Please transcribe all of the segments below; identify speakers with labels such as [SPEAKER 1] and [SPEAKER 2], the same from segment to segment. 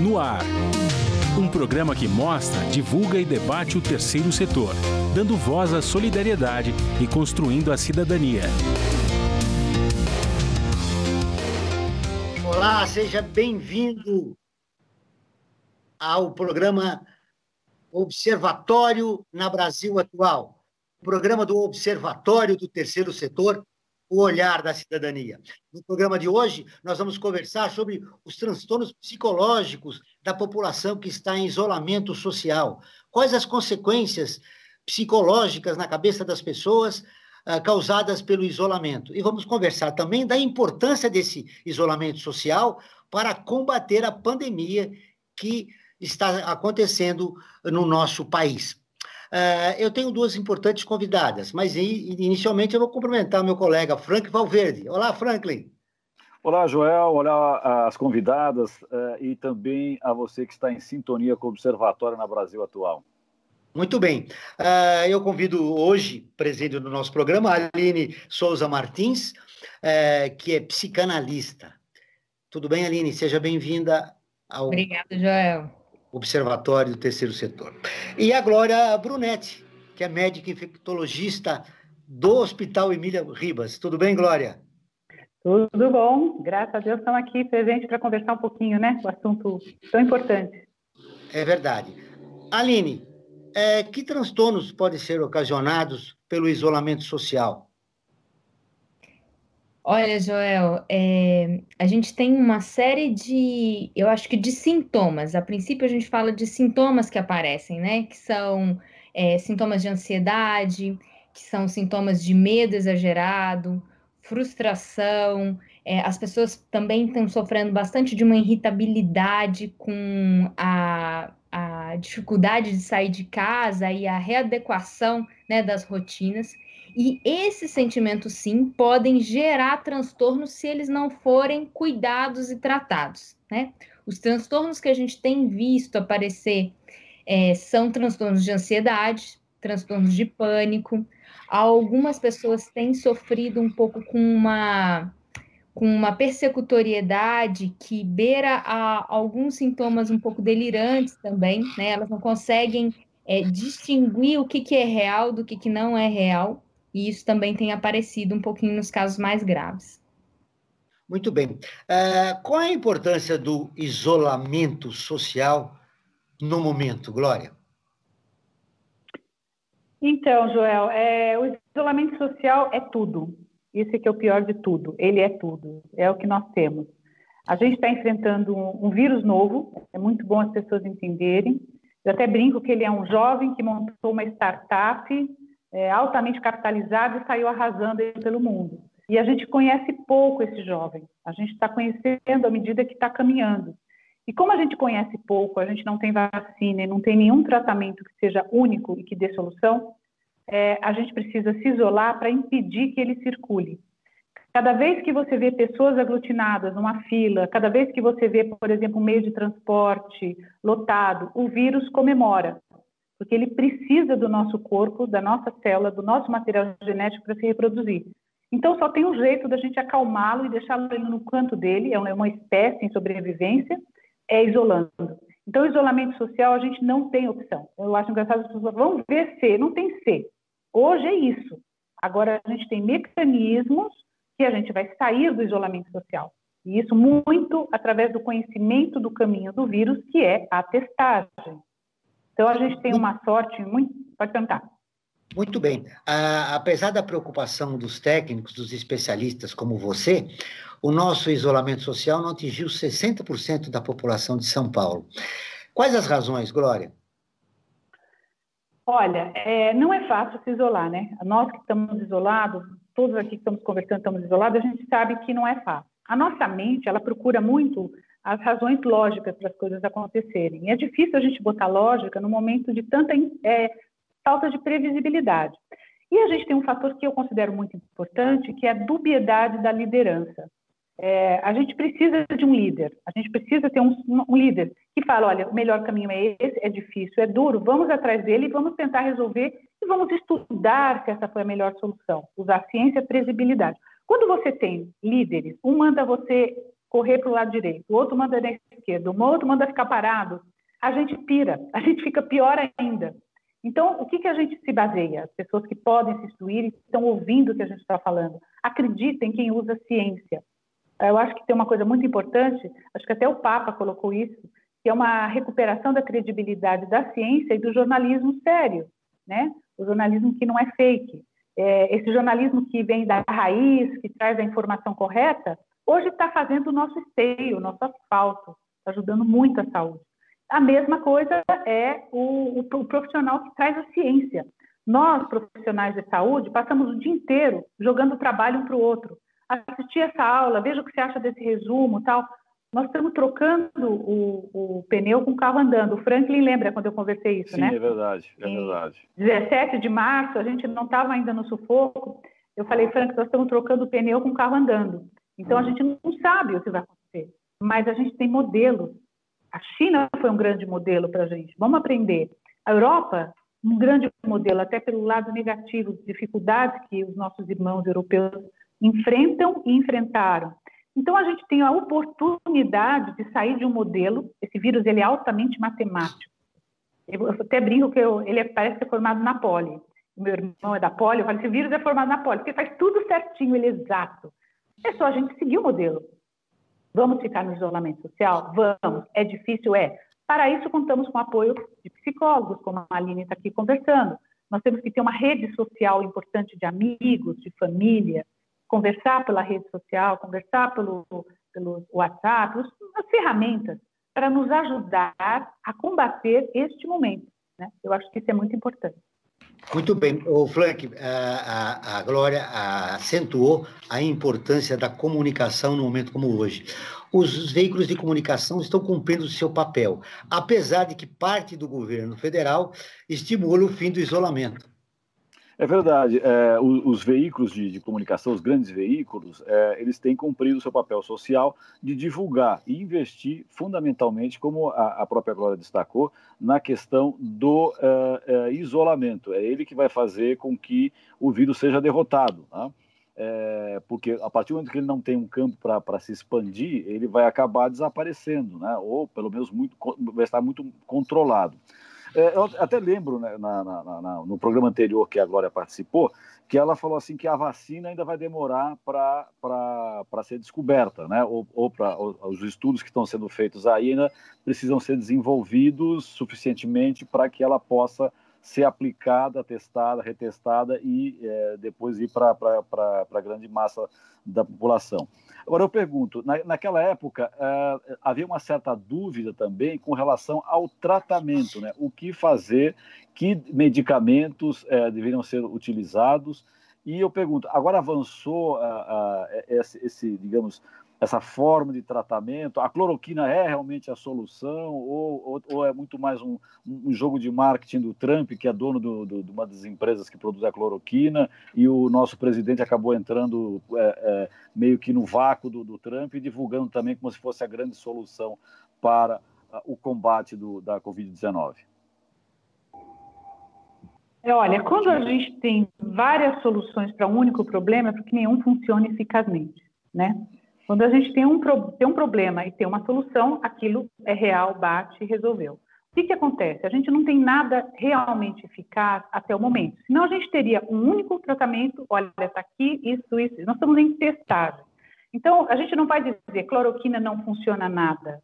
[SPEAKER 1] No ar. Um programa que mostra, divulga e debate o terceiro setor, dando voz à solidariedade e construindo a cidadania.
[SPEAKER 2] Olá, seja bem-vindo ao programa Observatório na Brasil Atual, o programa do Observatório do Terceiro Setor, o olhar da cidadania. No programa de hoje, nós vamos conversar sobre os transtornos psicológicos da população que está em isolamento social. Quais as consequências psicológicas na cabeça das pessoas causadas pelo isolamento. E vamos conversar também da importância desse isolamento social para combater a pandemia que está acontecendo no nosso país. Eu tenho duas importantes convidadas, mas inicialmente eu vou cumprimentar meu colega Frank Valverde. Olá, Franklin.
[SPEAKER 3] Olá, Joel. Olá às convidadas e também a você que está em sintonia com o Observatório na Brasil Atual.
[SPEAKER 2] Muito bem. Eu convido hoje, presente no nosso programa, a Aline Souza Martins, que é psicanalista. Tudo bem, Aline? Seja bem-vinda ao
[SPEAKER 4] Obrigada, Joel.
[SPEAKER 2] Observatório do Terceiro Setor. E a Glória Brunetti, que é médica infectologista do Hospital Emília Ribas. Tudo bem, Glória?
[SPEAKER 5] Tudo bom. Graças a Deus estamos aqui presentes para conversar um pouquinho, né? O assunto tão importante.
[SPEAKER 2] É verdade. Aline, que transtornos podem ser ocasionados pelo isolamento social?
[SPEAKER 4] Olha, Joel, a gente tem uma série de, eu acho que de sintomas. A princípio a gente fala de sintomas que aparecem, né? Que são sintomas de ansiedade, que são sintomas de medo exagerado, frustração. As pessoas também estão sofrendo bastante de uma irritabilidade com a dificuldade de sair de casa e a readequação, né, das rotinas. E esses sentimentos, sim, podem gerar transtornos se eles não forem cuidados e tratados, né? Os transtornos que a gente tem visto aparecer são transtornos de ansiedade, transtornos de pânico. Algumas pessoas têm sofrido um pouco com uma persecutoriedade que beira a alguns sintomas um pouco delirantes também, né? Elas não conseguem distinguir o que é real do que não é real. E isso também tem aparecido um pouquinho nos casos mais graves.
[SPEAKER 2] Muito bem. Qual é a importância do isolamento social no momento, Glória?
[SPEAKER 5] Então, Joel, o isolamento social é tudo. Isso é que é o pior de tudo. Ele é tudo. É o que nós temos. A gente está enfrentando um vírus novo. É muito bom as pessoas entenderem. Eu até brinco que ele é um jovem que montou uma startup altamente capitalizado e saiu arrasando pelo mundo. E a gente conhece pouco esse jovem. A gente está conhecendo à medida que está caminhando. E como a gente conhece pouco, a gente não tem vacina e não tem nenhum tratamento que seja único e que dê solução, a gente precisa se isolar para impedir que ele circule. Cada vez que você vê pessoas aglutinadas numa fila, cada vez que você vê, por exemplo, um meio de transporte lotado, o vírus comemora. Porque ele precisa do nosso corpo, da nossa célula, do nosso material genético para se reproduzir. Então, só tem um jeito da gente acalmá-lo e deixá-lo no canto dele, é uma espécie em sobrevivência, isolando. Então, o isolamento social, a gente não tem opção. Eu acho engraçado, as pessoas vão ver ser, não tem ser. Hoje é isso. Agora, a gente tem mecanismos que a gente vai sair do isolamento social. E isso muito através do conhecimento do caminho do vírus, que é a testagem. Então, a gente tem uma sorte muito... Pode perguntar.
[SPEAKER 2] Muito bem. Apesar da preocupação dos técnicos, dos especialistas como você, o nosso isolamento social não atingiu 60% da população de São Paulo. Quais as razões, Glória?
[SPEAKER 5] Olha, não é fácil se isolar, né? Nós que estamos isolados, todos aqui que estamos conversando estamos isolados, a gente sabe que não é fácil. A nossa mente, ela procura muito as razões lógicas para as coisas acontecerem. E é difícil a gente botar lógica no momento de tanta falta de previsibilidade. E a gente tem um fator que eu considero muito importante, que é a dubiedade da liderança. A gente precisa de um líder, a gente precisa ter um líder que fala, olha, o melhor caminho é esse, é difícil, é duro, vamos atrás dele, vamos tentar resolver e vamos estudar se essa foi a melhor solução. Usar ciência e previsibilidade. Quando você tem líderes, um manda você correr para o lado direito, o outro manda na esquerda, o outro manda ficar parado, a gente pira, a gente fica pior ainda. Então, o que a gente se baseia? As pessoas que podem se instruir e estão ouvindo o que a gente está falando. Acreditem em quem usa ciência. Eu acho que tem uma coisa muito importante, acho que até o Papa colocou isso, que é uma recuperação da credibilidade da ciência e do jornalismo sério, né? O jornalismo que não é fake. Esse jornalismo que vem da raiz, que traz a informação correta, hoje está fazendo o nosso esteio, o nosso asfalto, está ajudando muito a saúde. A mesma coisa é o profissional que traz a ciência. Nós, profissionais de saúde, passamos o dia inteiro jogando trabalho um para o outro. Assistir essa aula, veja o que você acha desse resumo, tal. Nós estamos trocando o pneu com o carro andando. O Franklin lembra quando eu conversei isso,
[SPEAKER 3] Sim,
[SPEAKER 5] né?
[SPEAKER 3] Sim, é verdade, é verdade.
[SPEAKER 5] 17 de março, a gente não estava ainda no sufoco. Eu falei, Franklin, nós estamos trocando o pneu com o carro andando. Então, a gente não sabe o que vai acontecer. Mas a gente tem modelos. A China foi um grande modelo para a gente. Vamos aprender. A Europa, um grande modelo, até pelo lado negativo, dificuldades que os nossos irmãos europeus enfrentam e enfrentaram. Então, a gente tem a oportunidade de sair de um modelo. Esse vírus ele é altamente matemático. Eu até brinco que ele parece ser formado na poli. O meu irmão é da poli, eu falo, esse vírus é formado na poli, porque faz tudo certinho, ele é exato. É só a gente seguir o modelo. Vamos ficar no isolamento social? Vamos. É difícil? É. Para isso, contamos com o apoio de psicólogos, como a Aline está aqui conversando. Nós temos que ter uma rede social importante de amigos, de família, conversar pela rede social, conversar pelo WhatsApp, as ferramentas para nos ajudar a combater este momento, né? Eu acho que isso é muito importante.
[SPEAKER 2] Muito bem. O Frank, a Glória acentuou a importância da comunicação num momento como hoje. Os veículos de comunicação estão cumprindo o seu papel, apesar de que parte do governo federal estimula o fim do isolamento.
[SPEAKER 3] É verdade. Os veículos de comunicação, os grandes veículos, eles têm cumprido o seu papel social de divulgar e investir fundamentalmente, como a própria Glória destacou, na questão do isolamento. É ele que vai fazer com que o vírus seja derrotado, né? Porque a partir do momento que ele não tem um campo para se expandir, ele vai acabar desaparecendo, né? Ou pelo menos vai estar muito controlado. Eu até lembro, né, no programa anterior que a Glória participou, que ela falou assim que a vacina ainda vai demorar para ser descoberta, né? Ou os estudos que estão sendo feitos aí ainda precisam ser desenvolvidos suficientemente para que ela possa ser aplicada, testada, retestada e depois ir para a grande massa da população. Agora eu pergunto, naquela época havia uma certa dúvida também com relação ao tratamento, né? O que fazer, que medicamentos deveriam ser utilizados, e eu pergunto, agora avançou digamos, essa forma de tratamento? A cloroquina é realmente a solução ou é muito mais um jogo de marketing do Trump, que é dono de uma das empresas que produz a cloroquina, e o nosso presidente acabou entrando meio que no vácuo do Trump e divulgando também como se fosse a grande solução para o combate da Covid-19?
[SPEAKER 5] Olha, quando a gente tem várias soluções para um único problema, é porque nenhum funciona eficazmente, né? Quando a gente tem um problema e tem uma solução, aquilo é real, bate e resolveu. O que acontece? A gente não tem nada realmente eficaz até o momento. Senão a gente teria um único tratamento, olha, está aqui, isso. Nós estamos em testagem. Então, a gente não vai dizer cloroquina não funciona nada.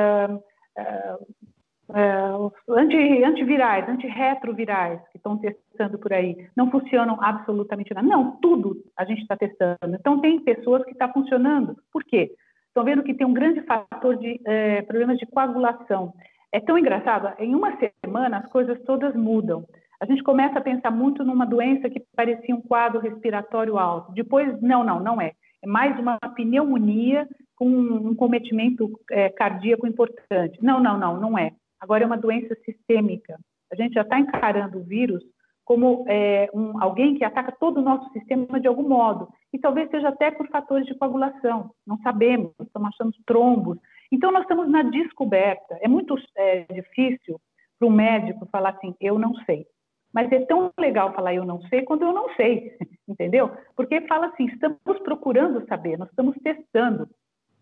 [SPEAKER 5] Antivirais, antirretrovirais que estão testando por aí, não funcionam absolutamente nada. Não, tudo a gente está testando. Então, tem pessoas que está funcionando. Por quê? Estão vendo que tem um grande fator de problemas de coagulação. É tão engraçado, em uma semana as coisas todas mudam. A gente começa a pensar muito numa doença que parecia um quadro respiratório alto. Depois, não é. É mais uma pneumonia com um cometimento cardíaco importante. Não é. Agora é uma doença sistêmica. A gente já está encarando o vírus como alguém que ataca todo o nosso sistema de algum modo. E talvez seja até por fatores de coagulação. Não sabemos, estamos achando trombos. Então, nós estamos na descoberta. É muito difícil para um médico falar assim, eu não sei. Mas é tão legal falar eu não sei quando eu não sei, entendeu? Porque fala assim, estamos procurando saber, nós estamos testando.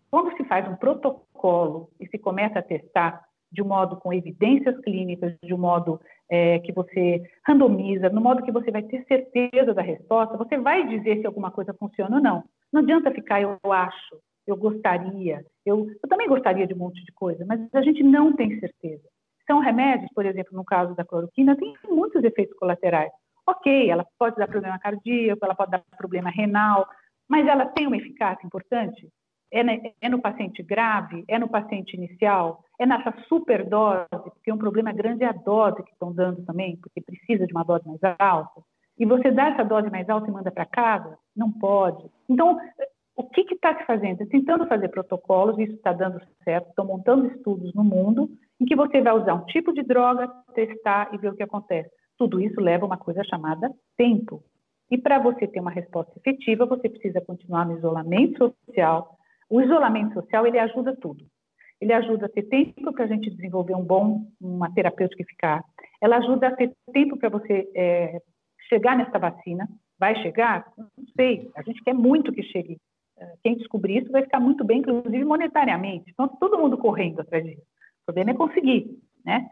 [SPEAKER 5] Quando se faz um protocolo e se começa a testar de um modo com evidências clínicas, de um modo que você randomiza, no modo que você vai ter certeza da resposta, você vai dizer se alguma coisa funciona ou não. Não adianta ficar, eu acho, eu gostaria, eu também gostaria de um monte de coisa, mas a gente não tem certeza. São remédios, por exemplo, no caso da cloroquina, tem muitos efeitos colaterais. Ok, ela pode dar problema cardíaco, ela pode dar problema renal, mas ela tem uma eficácia importante? É no paciente grave? É no paciente inicial? É nessa superdose? Porque um problema grande é a dose que estão dando também, porque precisa de uma dose mais alta. E você dá essa dose mais alta e manda para casa? Não pode. Então, o que está se fazendo? Está tentando fazer protocolos, isso está dando certo, estão montando estudos no mundo, em que você vai usar um tipo de droga, testar e ver o que acontece. Tudo isso leva a uma coisa chamada tempo. E para você ter uma resposta efetiva, você precisa continuar no isolamento social. O isolamento social, ele ajuda tudo. Ele ajuda a ter tempo para a gente desenvolver uma terapêutica eficaz. Ela ajuda a ter tempo para você chegar nessa vacina. Vai chegar? Não sei. A gente quer muito que chegue. Quem descobrir isso vai ficar muito bem, inclusive monetariamente. Então, todo mundo correndo atrás disso. O problema é conseguir, né?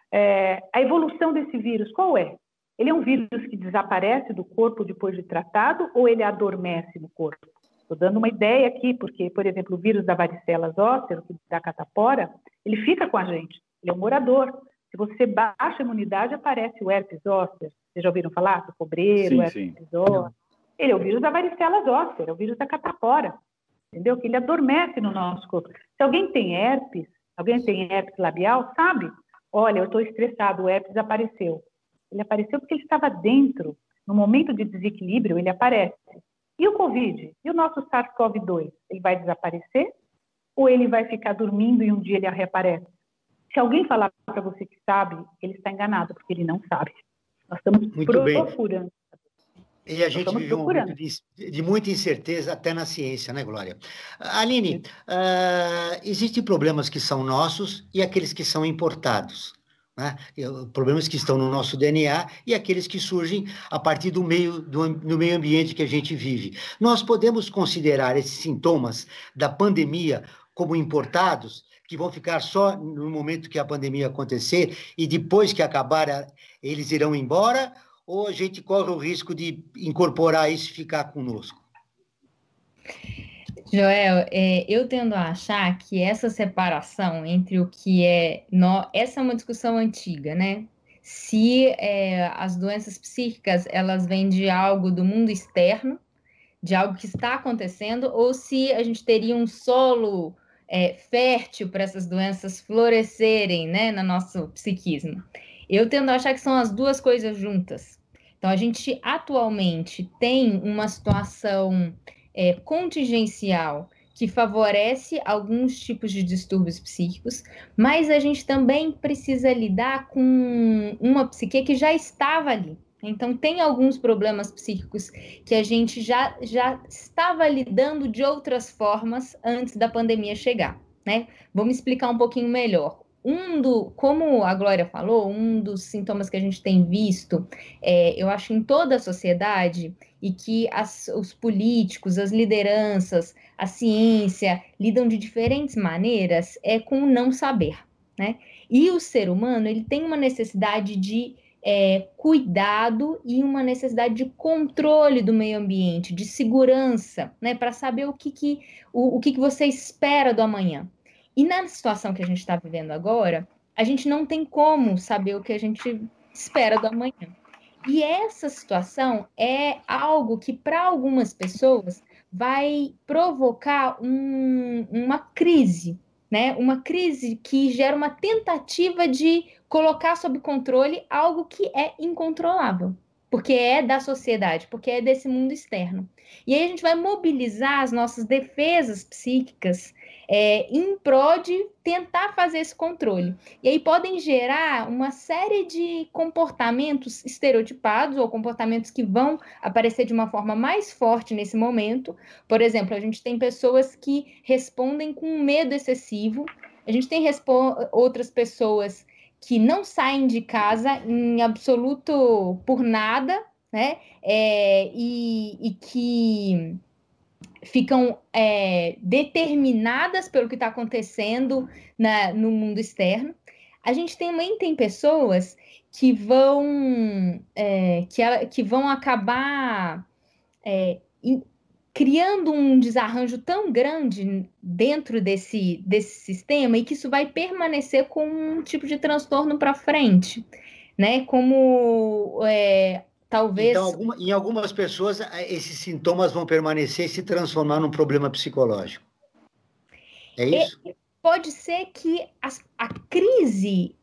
[SPEAKER 5] A evolução desse vírus, qual é? Ele é um vírus que desaparece do corpo depois de tratado ou ele adormece no corpo? Estou dando uma ideia aqui, porque, por exemplo, o vírus da varicela zoster, que da catapora, ele fica com a gente, ele é um morador. Se você baixa a imunidade, aparece o herpes zoster. Vocês já ouviram falar do cobreiro, o herpes zoster? Ele é o vírus da varicela zoster, é o vírus da catapora, entendeu? Que ele adormece no nosso corpo. Se alguém tem herpes labial, sabe? Olha, eu estou estressado, o herpes apareceu. Ele apareceu porque ele estava dentro. No momento de desequilíbrio, ele aparece. E o Covid? E o nosso SARS-CoV-2? Ele vai desaparecer? Ou ele vai ficar dormindo e um dia ele reaparece? Se alguém falar para você que sabe, ele está enganado, porque ele não sabe. Nós estamos procurando.
[SPEAKER 2] E a gente vive um momento de muita incerteza até na ciência, né, Glória? Aline, existem problemas que são nossos e aqueles que são importados. Né? Problemas que estão no nosso DNA e aqueles que surgem a partir do meio ambiente que a gente vive. Nós podemos considerar esses sintomas da pandemia como importados, que vão ficar só no momento que a pandemia acontecer e depois que acabar eles irão embora, ou a gente corre o risco de incorporar isso e ficar conosco?
[SPEAKER 4] Joel, eu tendo a achar que essa separação entre o que essa é uma discussão antiga, né? Se as doenças psíquicas, elas vêm de algo do mundo externo, de algo que está acontecendo, ou se a gente teria um solo fértil para essas doenças florescerem, né, no nosso psiquismo. Eu tendo a achar que são as duas coisas juntas. Então, a gente atualmente tem uma situação contingencial que favorece alguns tipos de distúrbios psíquicos, mas a gente também precisa lidar com uma psique que já estava ali. Então, tem alguns problemas psíquicos que a gente já estava lidando de outras formas antes da pandemia chegar, né? Vamos explicar um pouquinho melhor. Como a Glória falou, um dos sintomas que a gente tem visto, eu acho, em toda a sociedade, e que os políticos, as lideranças, a ciência lidam de diferentes maneiras, é com o não saber, né? E o ser humano, ele tem uma necessidade de cuidado e uma necessidade de controle do meio ambiente, de segurança, né? Para saber o que você espera do amanhã. E na situação que a gente está vivendo agora, a gente não tem como saber o que a gente espera do amanhã. E essa situação é algo que, para algumas pessoas, vai provocar uma crise, né? Uma crise que gera uma tentativa de colocar sob controle algo que é incontrolável, porque é da sociedade, porque é desse mundo externo. E aí a gente vai mobilizar as nossas defesas psíquicas em prol de tentar fazer esse controle. E aí podem gerar uma série de comportamentos estereotipados ou comportamentos que vão aparecer de uma forma mais forte nesse momento. Por exemplo, a gente tem pessoas que respondem com medo excessivo, a gente tem outras pessoas que não saem de casa em absoluto por nada, né? E que ficam determinadas pelo que está acontecendo no mundo externo. A gente também tem pessoas que vão acabar criando um desarranjo tão grande dentro desse sistema e que isso vai permanecer com um tipo de transtorno para frente, né? Como talvez...
[SPEAKER 2] Então, em algumas pessoas, esses sintomas vão permanecer e se transformar num problema psicológico. É isso?
[SPEAKER 4] Pode ser que a crise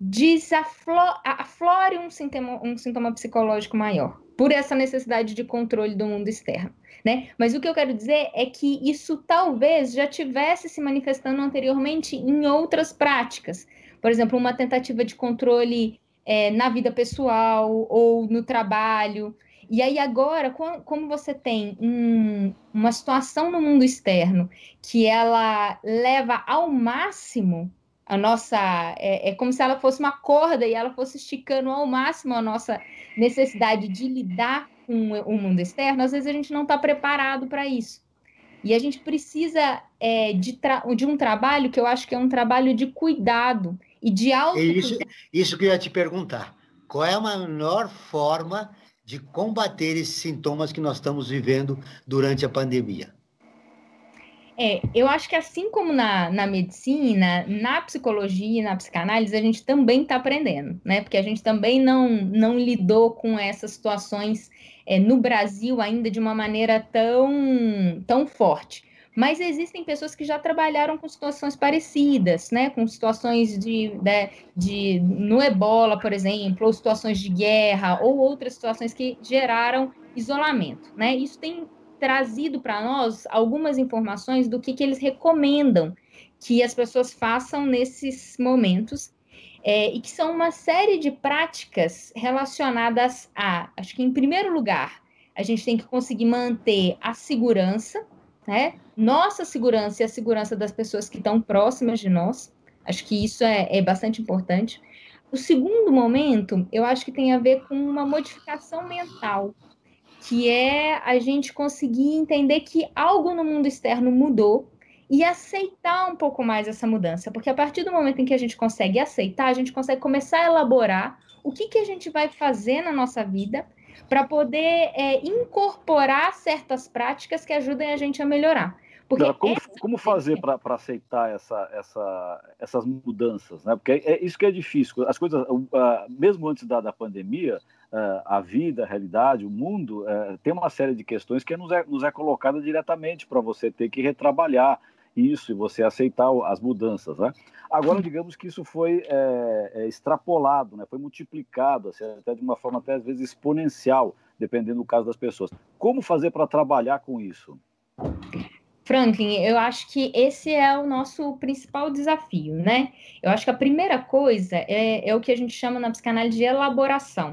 [SPEAKER 4] aflore um sintoma psicológico maior, por essa necessidade de controle do mundo externo, né? Mas o que eu quero dizer é que isso talvez já tivesse se manifestando anteriormente em outras práticas. Por exemplo, uma tentativa de controle na vida pessoal ou no trabalho. E aí agora, como você tem uma situação no mundo externo que ela leva ao máximo a nossa... É como se ela fosse uma corda e ela fosse esticando ao máximo a nossa necessidade de lidar com o mundo externo, às vezes a gente não está preparado para isso. E a gente precisa de um trabalho que eu acho que é um trabalho de cuidado e de autocuidado.
[SPEAKER 2] Isso que eu ia te perguntar. Qual é a melhor forma de combater esses sintomas que nós estamos vivendo durante a pandemia?
[SPEAKER 4] Eu acho que assim como na medicina, na psicologia e na psicanálise, a gente também está aprendendo, né? Porque a gente também não lidou com essas situações no Brasil ainda de uma maneira tão forte. Mas existem pessoas que já trabalharam com situações parecidas, né? Com situações no Ebola, por exemplo, ou situações de guerra, ou outras situações que geraram isolamento, né? Isso tem trazido para nós algumas informações do que eles recomendam que as pessoas façam nesses momentos, e que são uma série de práticas relacionadas acho que em primeiro lugar, a gente tem que conseguir manter a segurança, né? Nossa segurança e a segurança das pessoas que estão próximas de nós. Acho que isso é bastante importante. O segundo momento, eu acho que tem a ver com uma modificação mental, que é a gente conseguir entender que algo no mundo externo mudou e aceitar um pouco mais essa mudança, porque a partir do momento em que a gente consegue aceitar, a gente consegue começar a elaborar o que a gente vai fazer na nossa vida para poder incorporar certas práticas que ajudem a gente a melhorar. Porque
[SPEAKER 3] como fazer para aceitar essas mudanças, né? Porque é isso que é difícil. As coisas, mesmo antes da pandemia, a vida, a realidade, o mundo, tem uma série de questões que nos é colocada diretamente para você ter que retrabalhar isso e você aceitar as mudanças, né? Agora, digamos que isso foi extrapolado, né? Foi multiplicado, assim, até de uma forma até às vezes exponencial, dependendo do caso das pessoas. Como fazer para trabalhar com isso?
[SPEAKER 4] Franklin, eu acho que esse é o nosso principal desafio, né? Eu acho que a primeira coisa é o que a gente chama na psicanálise de elaboração.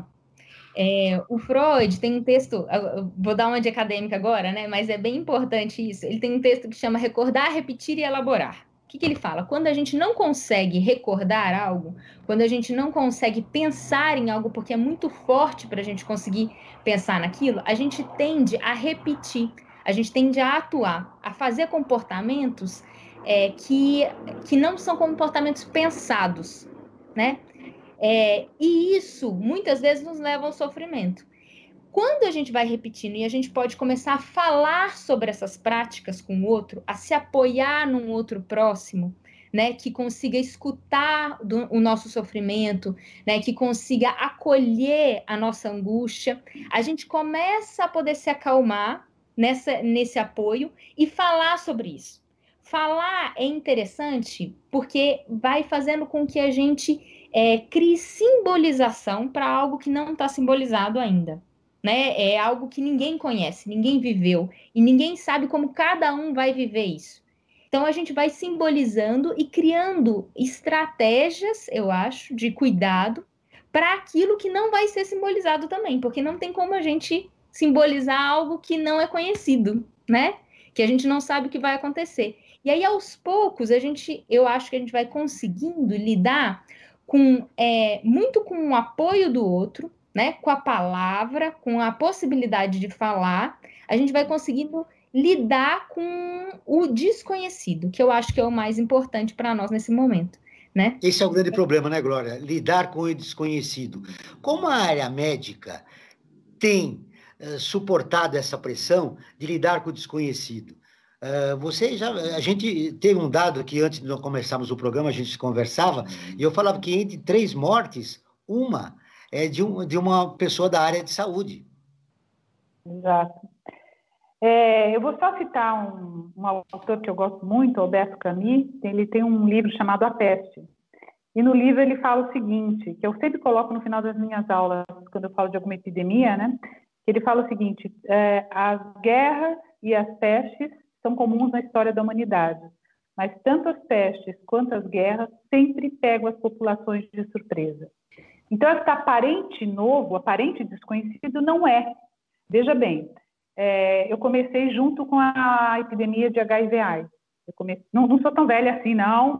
[SPEAKER 4] O Freud tem um texto, vou dar uma de acadêmica agora, né? Mas é bem importante isso. Ele tem um texto que chama Recordar, Repetir e Elaborar. O que ele fala? Quando a gente não consegue recordar algo, quando a gente não consegue pensar em algo porque é muito forte para a gente conseguir pensar naquilo, a gente tende a repetir. A gente tende a atuar, a fazer comportamentos que não são comportamentos pensados, né? E isso, muitas vezes, nos leva ao sofrimento. Quando a gente vai repetindo e a gente pode começar a falar sobre essas práticas com o outro, a se apoiar num outro próximo, né, que consiga escutar o nosso sofrimento, né, que consiga acolher a nossa angústia, a gente começa a poder se acalmar nesse apoio e falar sobre isso. Falar é interessante porque vai fazendo com que a gente crie simbolização para algo que não está simbolizado ainda, né? É algo que ninguém conhece, ninguém viveu e ninguém sabe como cada um vai viver isso. Então a gente vai simbolizando e criando estratégias, eu acho, de cuidado para aquilo que não vai ser simbolizado também, porque não tem como a gente simbolizar algo que não é conhecido, né? Que a gente não sabe o que vai acontecer. E aí, aos poucos, eu acho que a gente vai conseguindo lidar muito com o apoio do outro, né? Com a palavra, com a possibilidade de falar, a gente vai conseguindo lidar com o desconhecido, que eu acho que é o mais importante para nós nesse momento, né?
[SPEAKER 2] Esse é o grande problema, né, Glória? Lidar com o desconhecido. Como a área médica tem suportado essa pressão de lidar com o desconhecido? A gente teve um dado que antes de nós começarmos o programa, a gente conversava, e eu falava que entre 3 mortes, uma é de uma pessoa da área de saúde.
[SPEAKER 5] Exato. Eu vou só citar um autor que eu gosto muito, Alberto Camus. Ele tem um livro chamado A Peste. E no livro ele fala o seguinte, que eu sempre coloco no final das minhas aulas, quando eu falo de alguma epidemia, né? Ele fala o seguinte, as guerras e as pestes são comuns na história da humanidade, mas tanto as pestes quanto as guerras sempre pegam as populações de surpresa. Então, esse aparente novo, aparente desconhecido, não é. Veja bem, eu comecei junto com a epidemia de HIV/AIDS. Não sou tão velha assim, não,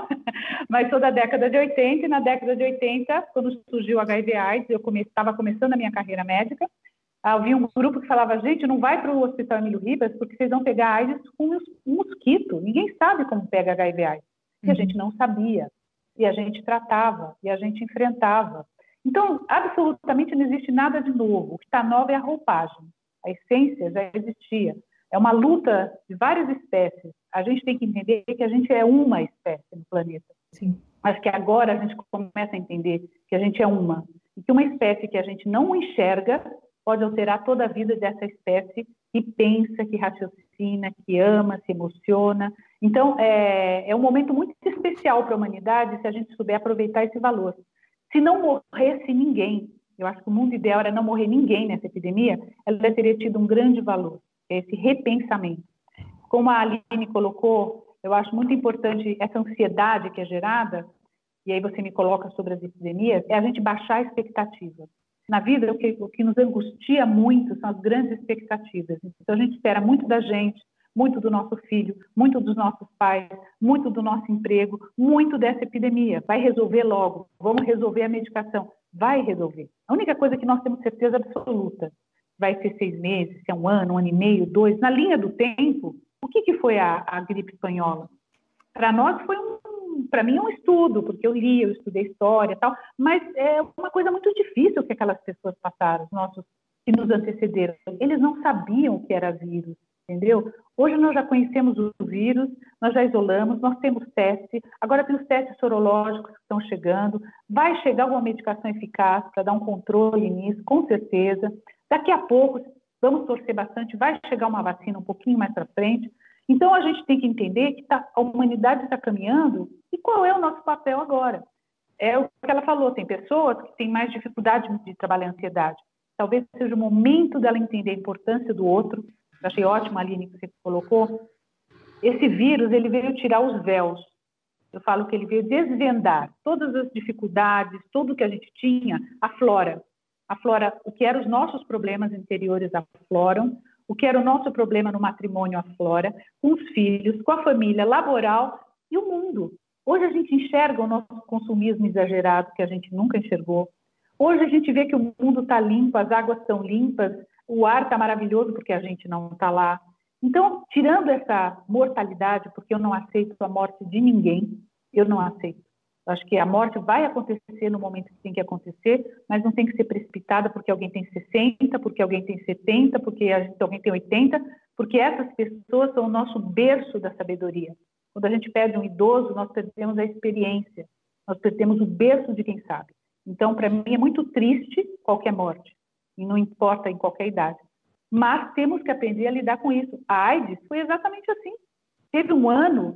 [SPEAKER 5] mas sou da década de 80, e na década de 80, quando surgiu o HIV/AIDS, eu estava começando a minha carreira médica, havia um grupo que falava, gente, não vai para o Hospital Emílio Ribas, porque vocês vão pegar AIDS com um mosquito, ninguém sabe como pega HIV/AIDS. E a gente não sabia, e a gente tratava, e a gente enfrentava. Então, absolutamente não existe nada de novo, o que está novo é a roupagem, a essência já existia. É uma luta de várias espécies. A gente tem que entender que a gente é uma espécie no planeta.
[SPEAKER 4] Sim.
[SPEAKER 5] Mas que agora a gente começa a entender que a gente é uma. E que uma espécie que a gente não enxerga pode alterar toda a vida dessa espécie que pensa, que raciocina, que ama, se emociona. Então, é um momento muito especial para a humanidade se a gente souber aproveitar esse valor. Se não morresse ninguém, eu acho que o mundo ideal era não morrer ninguém nessa epidemia, ela teria tido um grande valor, esse repensamento. Como a Aline colocou, eu acho muito importante essa ansiedade que é gerada, e aí você me coloca sobre as epidemias, é a gente baixar a expectativa. Na vida, o que nos angustia muito são as grandes expectativas. Então, a gente espera muito da gente, muito do nosso filho, muito dos nossos pais, muito do nosso emprego, muito dessa epidemia. Vai resolver logo, vamos resolver a medicação. Vai resolver. A única coisa que nós temos certeza absoluta, vai ser 6 meses, se é 1 ano, 1 ano e meio, 2, na linha do tempo, o que foi a gripe espanhola? Para nós foi para mim é um estudo, porque eu estudei história e tal, mas é uma coisa muito difícil que aquelas pessoas passaram, os nossos que nos antecederam. Eles não sabiam o que era vírus, entendeu? Hoje nós já conhecemos o vírus, nós já isolamos, nós temos teste, agora tem os testes sorológicos que estão chegando, vai chegar uma medicação eficaz para dar um controle nisso, com certeza. Daqui a pouco, vamos torcer bastante, vai chegar uma vacina um pouquinho mais para frente. Então, a gente tem que entender que a humanidade está caminhando e qual é o nosso papel agora. É o que ela falou, tem pessoas que têm mais dificuldade de trabalhar a ansiedade. Talvez seja o momento dela entender a importância do outro. Eu achei ótimo, Aline, que você colocou. Esse vírus, ele veio tirar os véus. Eu falo que ele veio desvendar todas as dificuldades, tudo que a gente tinha, aflora. Aflora o que eram os nossos problemas interiores, afloram. O que era o nosso problema no matrimônio, aflora, com os filhos, com a família, laboral e o mundo. Hoje a gente enxerga o nosso consumismo exagerado, que a gente nunca enxergou. Hoje a gente vê que o mundo está limpo, as águas estão limpas, o ar está maravilhoso porque a gente não está lá. Então, tirando essa mortalidade, porque eu não aceito a morte de ninguém, eu não aceito. Eu acho que a morte vai acontecer no momento que tem que acontecer, mas não tem que ser precipitada porque alguém tem 60, porque alguém tem 70, porque alguém tem 80, porque essas pessoas são o nosso berço da sabedoria. Quando a gente perde um idoso, nós perdemos a experiência, nós perdemos o berço de quem sabe. Então, para mim, é muito triste qualquer morte, e não importa em qualquer idade. Mas temos que aprender a lidar com isso. A AIDS foi exatamente assim. Teve um ano,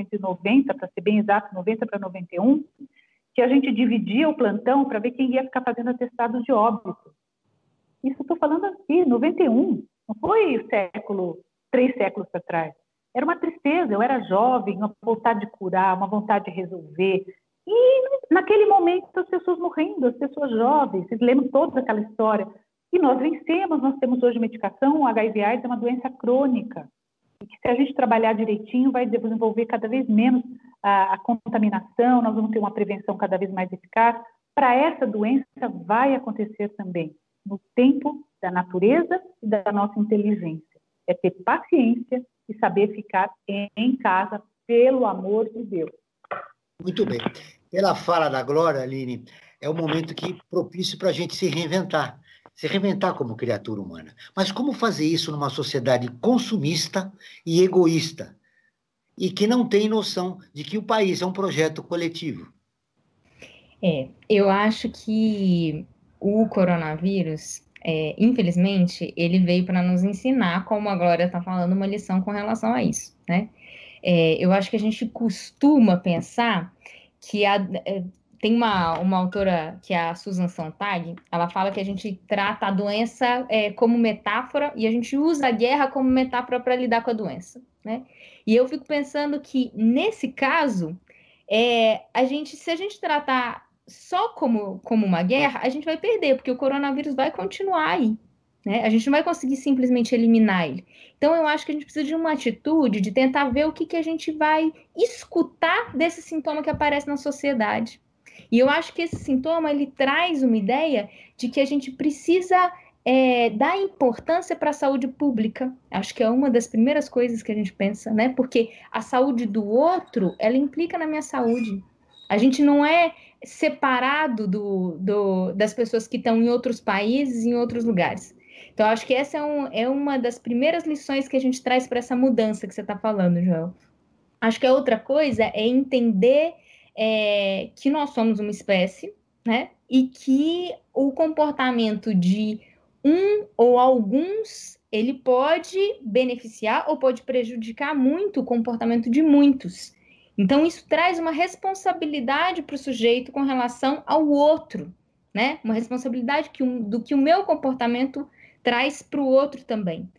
[SPEAKER 5] 1990, para ser bem exato, 90 para 91, que a gente dividia o plantão para ver quem ia ficar fazendo atestado de óbito. Isso estou falando aqui, 91. Não foi 3 séculos para trás. Era uma tristeza, eu era jovem, uma vontade de curar, uma vontade de resolver. E naquele momento as pessoas morrendo, as pessoas jovens, vocês lembram toda aquela história. E nós vencemos, nós temos hoje medicação, o HIV/AIDS é uma doença crônica. E que se a gente trabalhar direitinho, vai desenvolver cada vez menos a contaminação, nós vamos ter uma prevenção cada vez mais eficaz. Para essa doença vai acontecer também, no tempo da natureza e da nossa inteligência. é ter paciência e saber ficar em casa, pelo amor de Deus.
[SPEAKER 2] Muito bem. Pela fala da Glória, Aline, é um momento propício para a gente se reinventar como criatura humana. Mas como fazer isso numa sociedade consumista e egoísta, e que não tem noção de que o país é um projeto coletivo?
[SPEAKER 4] Eu acho que o coronavírus, infelizmente, ele veio para nos ensinar, como a Glória está falando, uma lição com relação a isso, né? Eu acho que a gente costuma pensar que tem uma autora, que é a Susan Sontag, ela fala que a gente trata a doença como metáfora e a gente usa a guerra como metáfora para lidar com a doença, né? E eu fico pensando que, nesse caso, se a gente tratar só como uma guerra, a gente vai perder, porque o coronavírus vai continuar aí, né? A gente não vai conseguir simplesmente eliminar ele. Então, eu acho que a gente precisa de uma atitude de tentar ver o que a gente vai escutar desse sintoma que aparece na sociedade. E eu acho que esse sintoma, ele traz uma ideia de que a gente precisa dar importância para a saúde pública. Acho que é uma das primeiras coisas que a gente pensa, né? Porque a saúde do outro, ela implica na minha saúde. A gente não é separado das pessoas que estão em outros países, em outros lugares. Então, acho que essa é uma das primeiras lições que a gente traz para essa mudança que você está falando, Joel. Acho que a outra coisa é entender que nós somos uma espécie, né? E que o comportamento de um ou alguns, ele pode beneficiar ou pode prejudicar muito o comportamento de muitos. Então, isso traz uma responsabilidade para o sujeito com relação ao outro, né? Uma responsabilidade do que o meu comportamento traz para o outro também.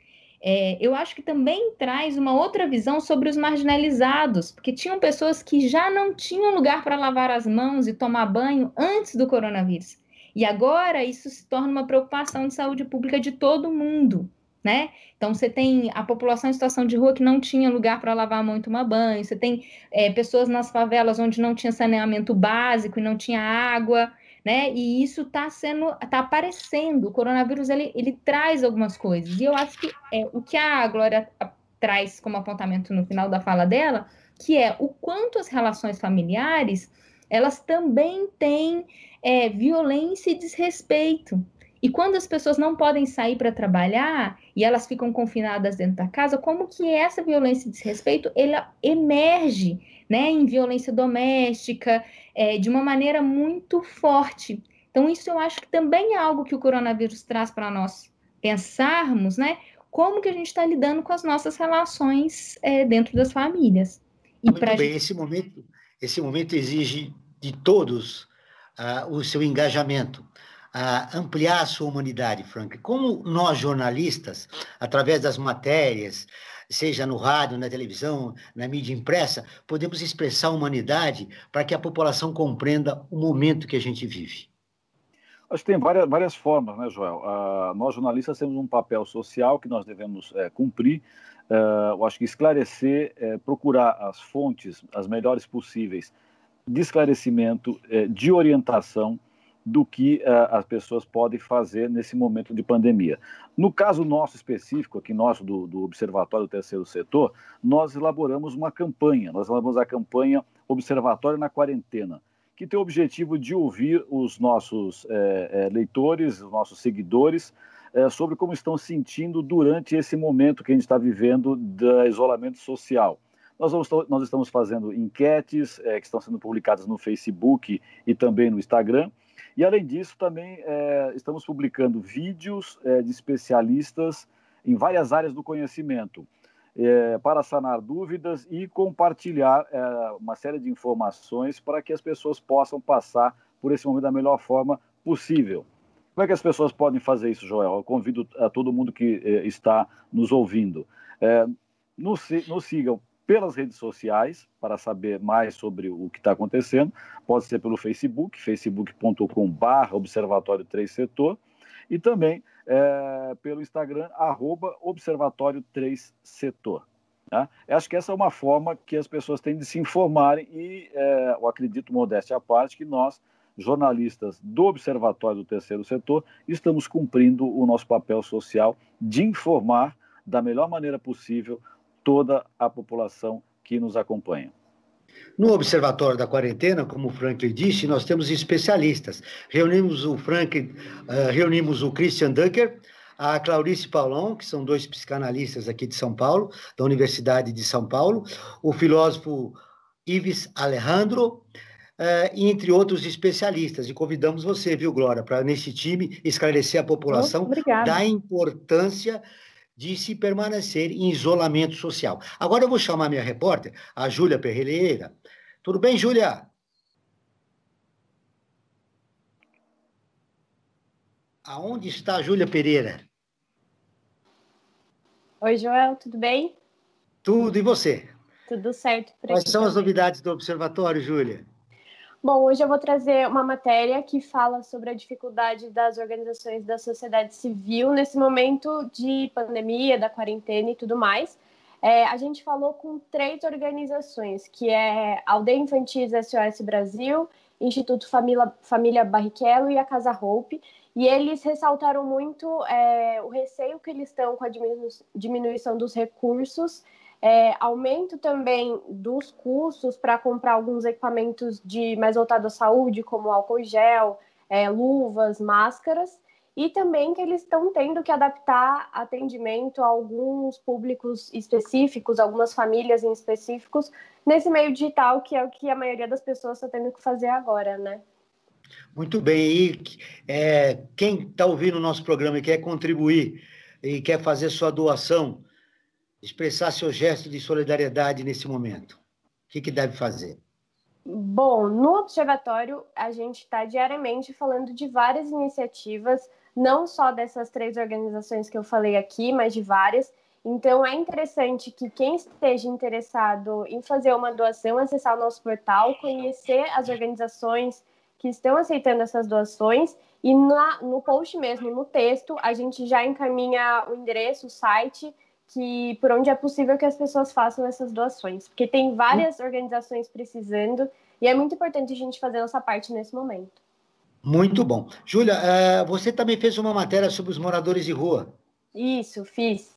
[SPEAKER 4] Eu acho que também traz uma outra visão sobre os marginalizados, porque tinham pessoas que já não tinham lugar para lavar as mãos e tomar banho antes do coronavírus. E agora isso se torna uma preocupação de saúde pública de todo mundo, né? Então, você tem a população em situação de rua que não tinha lugar para lavar a mão e tomar banho, você tem pessoas nas favelas onde não tinha saneamento básico e não tinha água, né? E isso tá aparecendo. O coronavírus, ele traz algumas coisas. E eu acho que o que a Glória traz como apontamento no final da fala dela, que é o quanto as relações familiares, elas também têm violência e desrespeito. E quando as pessoas não podem sair para trabalhar e elas ficam confinadas dentro da casa, como que essa violência e desrespeito, ela emerge, né, em violência doméstica, de uma maneira muito forte. Então, isso eu acho que também é algo que o coronavírus traz para nós pensarmos, né, como que a gente está lidando com as nossas relações dentro das famílias.
[SPEAKER 2] E muito bem, esse momento exige de todos o seu engajamento, ampliar a sua humanidade, Frank. Como nós, jornalistas, através das matérias, seja no rádio, na televisão, na mídia impressa, podemos expressar a humanidade para que a população compreenda o momento que a gente vive?
[SPEAKER 3] Acho que tem várias formas, né, Joel? Nós, jornalistas, temos um papel social que nós devemos cumprir. Eu acho que esclarecer, procurar as fontes, as melhores possíveis, de esclarecimento, de orientação do que as pessoas podem fazer nesse momento de pandemia. No caso nosso específico, aqui nosso do Observatório do Terceiro Setor, nós elaboramos uma campanha, a campanha Observatório na Quarentena, que tem o objetivo de ouvir os nossos leitores, os nossos seguidores, sobre como estão sentindo durante esse momento que a gente está vivendo de isolamento social. Nós estamos fazendo enquetes que estão sendo publicadas no Facebook e também no Instagram. E, além disso, também estamos publicando vídeos de especialistas em várias áreas do conhecimento para sanar dúvidas e compartilhar uma série de informações para que as pessoas possam passar por esse momento da melhor forma possível. Como é que as pessoas podem fazer isso, Joel? Eu convido a todo mundo que está nos ouvindo. Nos sigam pelas redes sociais, para saber mais sobre o que está acontecendo. Pode ser pelo Facebook, facebook.com/Observatório 3 Setor, e também pelo Instagram, @Observatório 3 Setor. Tá? Eu acho que essa é uma forma que as pessoas têm de se informarem e, eu acredito, modéstia à parte, que nós, jornalistas do Observatório do Terceiro Setor, estamos cumprindo o nosso papel social de informar, da melhor maneira possível toda a população que nos acompanha.
[SPEAKER 2] No Observatório da Quarentena, como o Franklin disse, nós temos especialistas. Reunimos o Christian Ducker, a Clarice Paulon, que são 2 psicanalistas aqui de São Paulo, da Universidade de São Paulo, o filósofo Ives Alejandro, entre outros especialistas. E convidamos você, viu, Glória, para nesse time esclarecer a população da importância de se permanecer em isolamento social. Agora eu vou chamar minha repórter, a Júlia Perreleira. Tudo bem, Júlia? Aonde está a Júlia Pereira?
[SPEAKER 6] Oi, Joel, tudo bem?
[SPEAKER 2] Tudo, e você?
[SPEAKER 6] Tudo certo por aqui.
[SPEAKER 2] Quais são as novidades do Observatório, Júlia?
[SPEAKER 6] Bom, hoje eu vou trazer uma matéria que fala sobre a dificuldade das organizações da sociedade civil nesse momento de pandemia, da quarentena e tudo mais. A gente falou com 3 organizações, que é Aldeia Infantis SOS Brasil, Instituto Família Barrichello e a Casa Hope, e eles ressaltaram muito o receio que eles estão com a diminuição dos recursos, aumento também dos custos para comprar alguns equipamentos mais voltados à saúde, como álcool gel, luvas, máscaras, e também que eles estão tendo que adaptar atendimento a alguns públicos específicos, algumas famílias em específicos, nesse meio digital, que é o que a maioria das pessoas está tendo que fazer agora, né?
[SPEAKER 2] Muito bem. E quem está ouvindo o nosso programa e quer contribuir e quer fazer sua doação, expressar seu gesto de solidariedade nesse momento, o que deve fazer?
[SPEAKER 6] Bom, no Observatório, a gente está diariamente falando de várias iniciativas, não só dessas 3 organizações que eu falei aqui, mas de várias. Então, é interessante que quem esteja interessado em fazer uma doação, acessar o nosso portal, conhecer as organizações que estão aceitando essas doações, e no post mesmo, no texto, a gente já encaminha o endereço, o site, por onde é possível que as pessoas façam essas doações, porque tem várias organizações precisando, e é muito importante a gente fazer a nossa parte nesse momento.
[SPEAKER 2] Muito bom. Júlia, você também fez uma matéria sobre os moradores de rua.
[SPEAKER 6] Isso, fiz.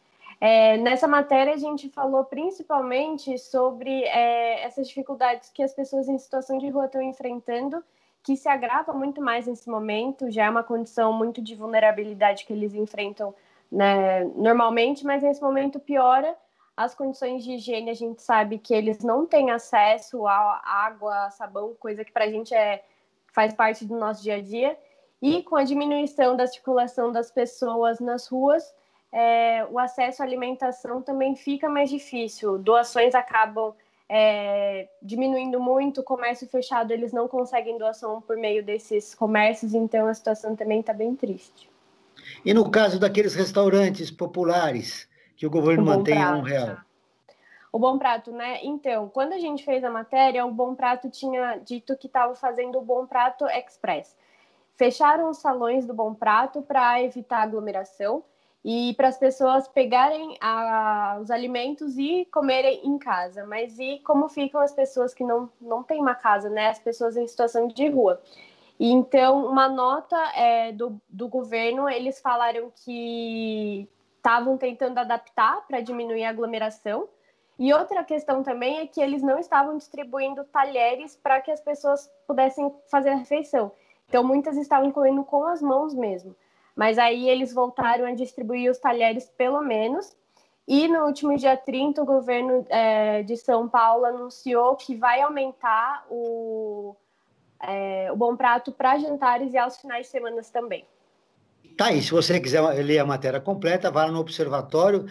[SPEAKER 6] Nessa matéria, a gente falou principalmente sobre essas dificuldades que as pessoas em situação de rua estão enfrentando, que se agrava muito mais nesse momento, já é uma condição muito de vulnerabilidade que eles enfrentam, né, normalmente, mas nesse momento piora. As condições de higiene, a gente sabe que eles não têm acesso a água, a sabão, coisa que para a gente faz parte do nosso dia a dia, e com a diminuição da circulação das pessoas nas ruas, o acesso à alimentação também fica mais difícil. Doações acabam diminuindo muito, o comércio fechado, eles não conseguem doação por meio desses comércios, então a situação também está bem triste.
[SPEAKER 2] E no caso daqueles restaurantes populares que o governo mantém a R$1?
[SPEAKER 6] O Bom Prato, né? Então, quando a gente fez a matéria, o Bom Prato tinha dito que estava fazendo o Bom Prato Express. Fecharam os salões do Bom Prato para evitar aglomeração e para as pessoas pegarem os alimentos e comerem em casa. Mas e como ficam as pessoas que não têm uma casa, né? As pessoas em situação de rua. E então, uma nota do governo, eles falaram que estavam tentando adaptar para diminuir a aglomeração. E outra questão também é que eles não estavam distribuindo talheres para que as pessoas pudessem fazer a refeição. Então, muitas estavam comendo com as mãos mesmo. Mas aí eles voltaram a distribuir os talheres pelo menos. E no último dia 30, o governo de São Paulo anunciou que vai aumentar o Bom Prato para jantares e aos finais de semana também.
[SPEAKER 2] Tá aí, se você quiser ler a matéria completa, vá lá no observatório,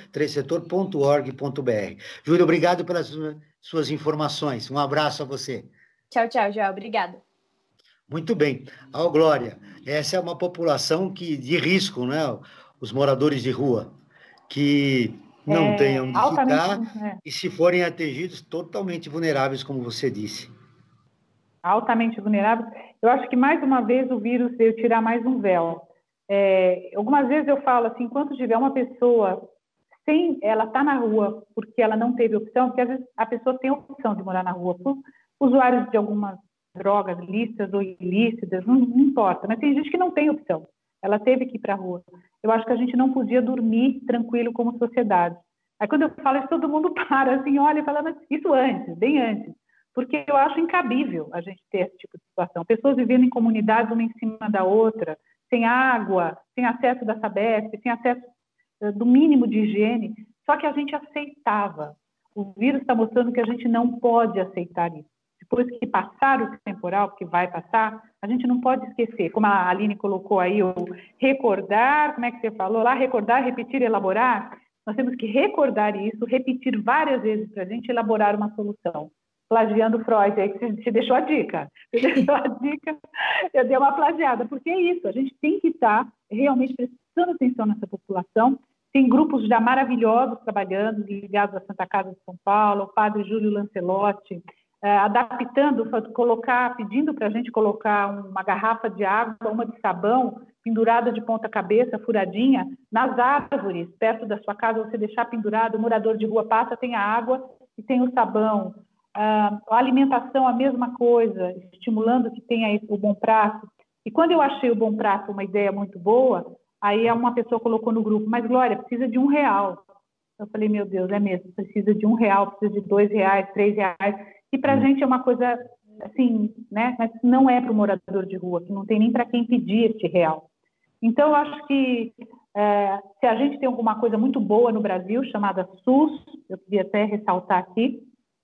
[SPEAKER 2] terceirsetor.org.br. Júlia, obrigado pelas suas informações. Um abraço a você.
[SPEAKER 6] Tchau, tchau, Joel. Obrigada.
[SPEAKER 2] Muito bem. Glória, essa é uma população de risco, né? Os moradores de rua, que não têm onde ficar e, se forem atingidos, totalmente vulneráveis, como você disse.
[SPEAKER 5] Altamente vulneráveis. Eu acho que, mais uma vez, o vírus veio tirar mais um véu. Algumas vezes eu falo assim, enquanto tiver uma pessoa ela está na rua porque ela não teve opção, porque às vezes a pessoa tem opção de morar na rua, por usuários de algumas drogas lícitas ou ilícitas, não importa, mas tem gente que não tem opção. ela teve que ir para a rua. Eu acho que a gente não podia dormir tranquilo como sociedade. Aí quando eu falo isso, todo mundo para, assim, olha e fala, mas isso antes, bem antes. Porque eu acho incabível a gente ter esse tipo de situação. Pessoas vivendo em comunidades uma em cima da outra, sem água, sem acesso da Sabesp, sem acesso do mínimo de higiene, só que a gente aceitava. O vírus está mostrando que a gente não pode aceitar isso. Depois que passar o temporal, porque vai passar, a gente não pode esquecer. Como a Aline colocou aí, o recordar, como é que você falou lá? Recordar, repetir, elaborar. Nós temos que recordar isso, repetir várias vezes para a gente elaborar uma solução. Plagiando Freud, aí você deixou a dica. Você deixou a dica, eu dei uma plagiada, porque é isso, a gente tem que estar realmente prestando atenção nessa população. Tem grupos já maravilhosos trabalhando, ligados à Santa Casa de São Paulo, o padre Júlio Lancelotti, adaptando, pedindo para a gente colocar uma garrafa de água, uma de sabão, pendurada de ponta cabeça, furadinha, nas árvores, perto da sua casa, você deixar pendurado, o morador de rua passa, tem a água e tem o sabão. A alimentação, a mesma coisa, estimulando que tenha o Bom Prato. E quando eu achei o Bom Prato uma ideia muito boa, aí uma pessoa colocou no grupo, mas Glória, precisa de R$1. Eu falei, meu Deus, é mesmo, precisa de R$1, precisa de R$2, R$3, e para a gente é uma coisa assim, né? Mas não é para o morador de rua, que não tem nem para quem pedir este R$1. Então, eu acho que se a gente tem alguma coisa muito boa no Brasil, chamada SUS, eu queria até ressaltar aqui,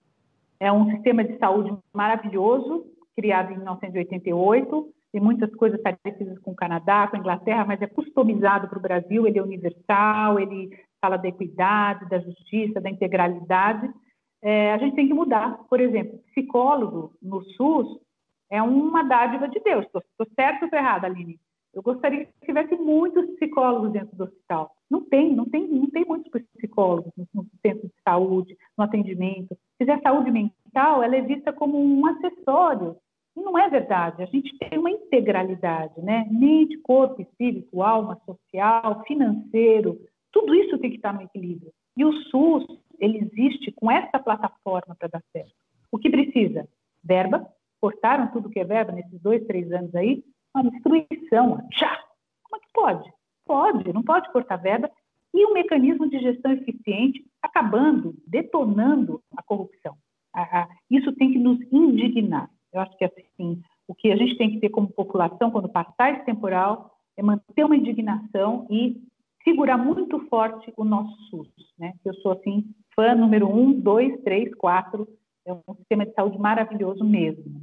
[SPEAKER 5] é um sistema de saúde maravilhoso, criado em 1988, tem muitas coisas parecidas com o Canadá, com a Inglaterra, mas é customizado para o Brasil, ele é universal, ele fala da equidade, da justiça, da integralidade. A gente tem que mudar. Por exemplo, psicólogo no SUS é uma dádiva de Deus. Estou certo ou estou errada, Aline? Eu gostaria que tivesse muitos psicólogos dentro do hospital. Não tem muitos psicólogos no centro de saúde, no atendimento. Se a saúde mental, ela é vista como um acessório. E não é verdade. A gente tem uma integralidade, né? Mente, corpo, espírito, alma, social, financeiro. Tudo isso tem que estar no equilíbrio. E o SUS, ele existe com essa plataforma para dar certo. O que precisa? Verba. Cortaram tudo que é verba nesses 2, 3 anos aí. Uma destruição. Tchá! Como é que pode? Pode, não pode cortar verba. E um mecanismo de gestão eficiente acabando, detonando a corrupção. Isso tem que nos indignar. Eu acho que assim, o que a gente tem que ter como população quando passar esse temporal é manter uma indignação e segurar muito forte o nosso SUS, né? Eu sou, assim, fã número 1, 2, 3, 4, é um sistema de saúde maravilhoso mesmo. Né?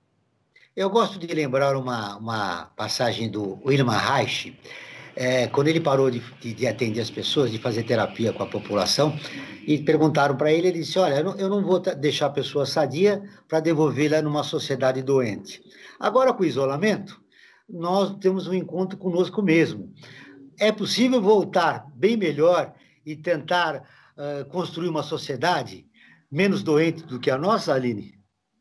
[SPEAKER 2] Eu gosto de lembrar uma passagem do Wilhelm Reich, quando ele parou de atender as pessoas, de fazer terapia com a população, e perguntaram para ele, ele disse, olha, eu não vou deixar a pessoa sadia para devolvê-la numa sociedade doente. Agora, com o isolamento, nós temos um encontro conosco mesmo. É possível voltar bem melhor e tentar construir uma sociedade menos doente do que a nossa, Aline?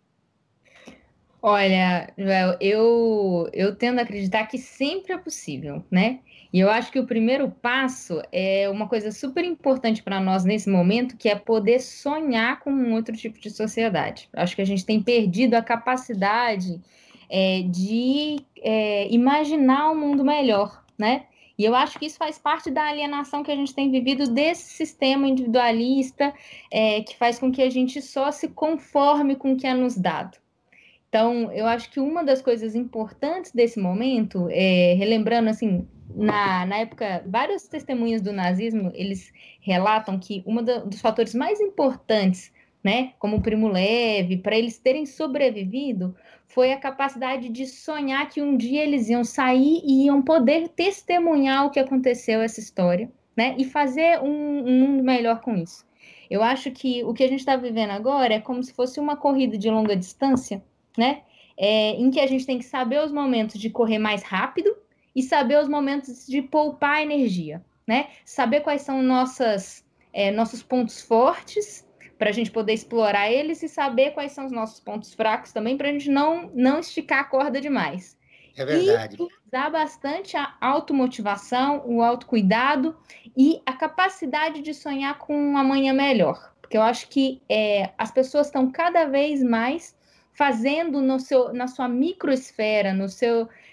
[SPEAKER 4] Olha, Joel, eu tendo a acreditar que sempre é possível, né? E eu acho que o primeiro passo é uma coisa super importante para nós nesse momento, que é poder sonhar com um outro tipo de sociedade. Eu acho que a gente tem perdido a capacidade de imaginar um mundo melhor, né? E eu acho que isso faz parte da alienação que a gente tem vivido desse sistema individualista, que faz com que a gente só se conforme com o que é nos dado. Então, eu acho que uma das coisas importantes desse momento, relembrando, assim, na época, várias testemunhas do nazismo, eles relatam que um dos fatores mais importantes, né, como o Primo Levi, para eles terem sobrevivido, foi a capacidade de sonhar que um dia eles iam sair e iam poder testemunhar o que aconteceu, essa história, né, e fazer um mundo melhor com isso. Eu acho que o que a gente está vivendo agora é como se fosse uma corrida de longa distância, né? Em que a gente tem que saber os momentos de correr mais rápido e saber os momentos de poupar energia, né? Saber quais são nossos pontos fortes para a gente poder explorar eles e saber quais são os nossos pontos fracos também para a gente não esticar a corda demais.
[SPEAKER 2] É verdade.
[SPEAKER 4] E usar bastante a automotivação, o autocuidado e a capacidade de sonhar com um amanhã melhor. Porque eu acho que as pessoas estão cada vez mais fazendo na sua microesfera,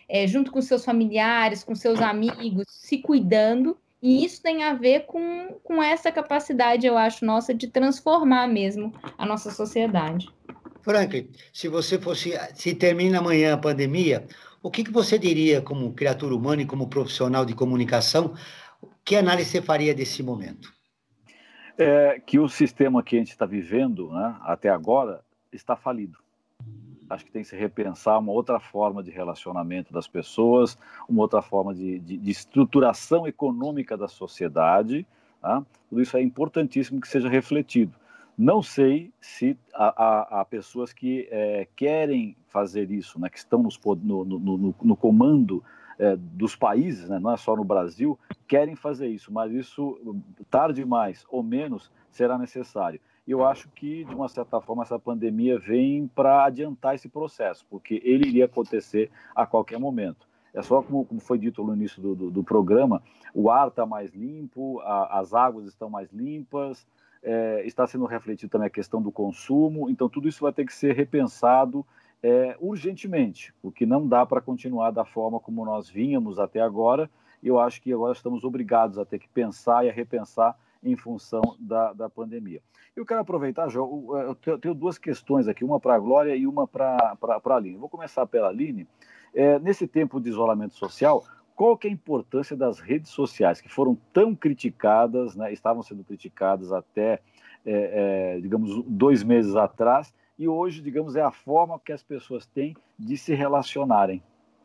[SPEAKER 4] junto com seus familiares, com seus amigos, se cuidando, e isso tem a ver com essa capacidade, eu acho, nossa, de transformar mesmo a nossa sociedade.
[SPEAKER 2] Franklin, se termina amanhã a pandemia, o que você diria como criatura humana e como profissional de comunicação? Que análise você faria desse momento?
[SPEAKER 3] Que o sistema que a gente está vivendo, né, até agora está falido. Acho que tem que se repensar uma outra forma de relacionamento das pessoas, uma outra forma de estruturação econômica da sociedade. Tá? Tudo isso é importantíssimo que seja refletido. Não sei se há pessoas que querem fazer isso, né, que estão no comando dos países, né, não é só no Brasil, querem fazer isso, mas isso, tarde mais ou menos, será necessário. Eu acho que, de uma certa forma, essa pandemia vem para adiantar esse processo, porque ele iria acontecer a qualquer momento. É só como foi dito no início do programa, o ar está mais limpo, as águas estão mais limpas, está sendo refletido também a questão do consumo, então tudo isso vai ter que ser repensado urgentemente, porque não dá para continuar da forma como nós vínhamos até agora. Eu acho que agora estamos obrigados a ter que pensar e a repensar em função da pandemia. Eu quero aproveitar, João, eu tenho duas questões aqui, uma para a Glória e uma para a Aline. Vou começar pela Aline. Nesse tempo de isolamento social, qual que é a importância das redes sociais, que foram tão criticadas, né, estavam sendo criticadas até, digamos, 2 meses atrás, e hoje, digamos, é a forma que as pessoas têm de se relacionarem?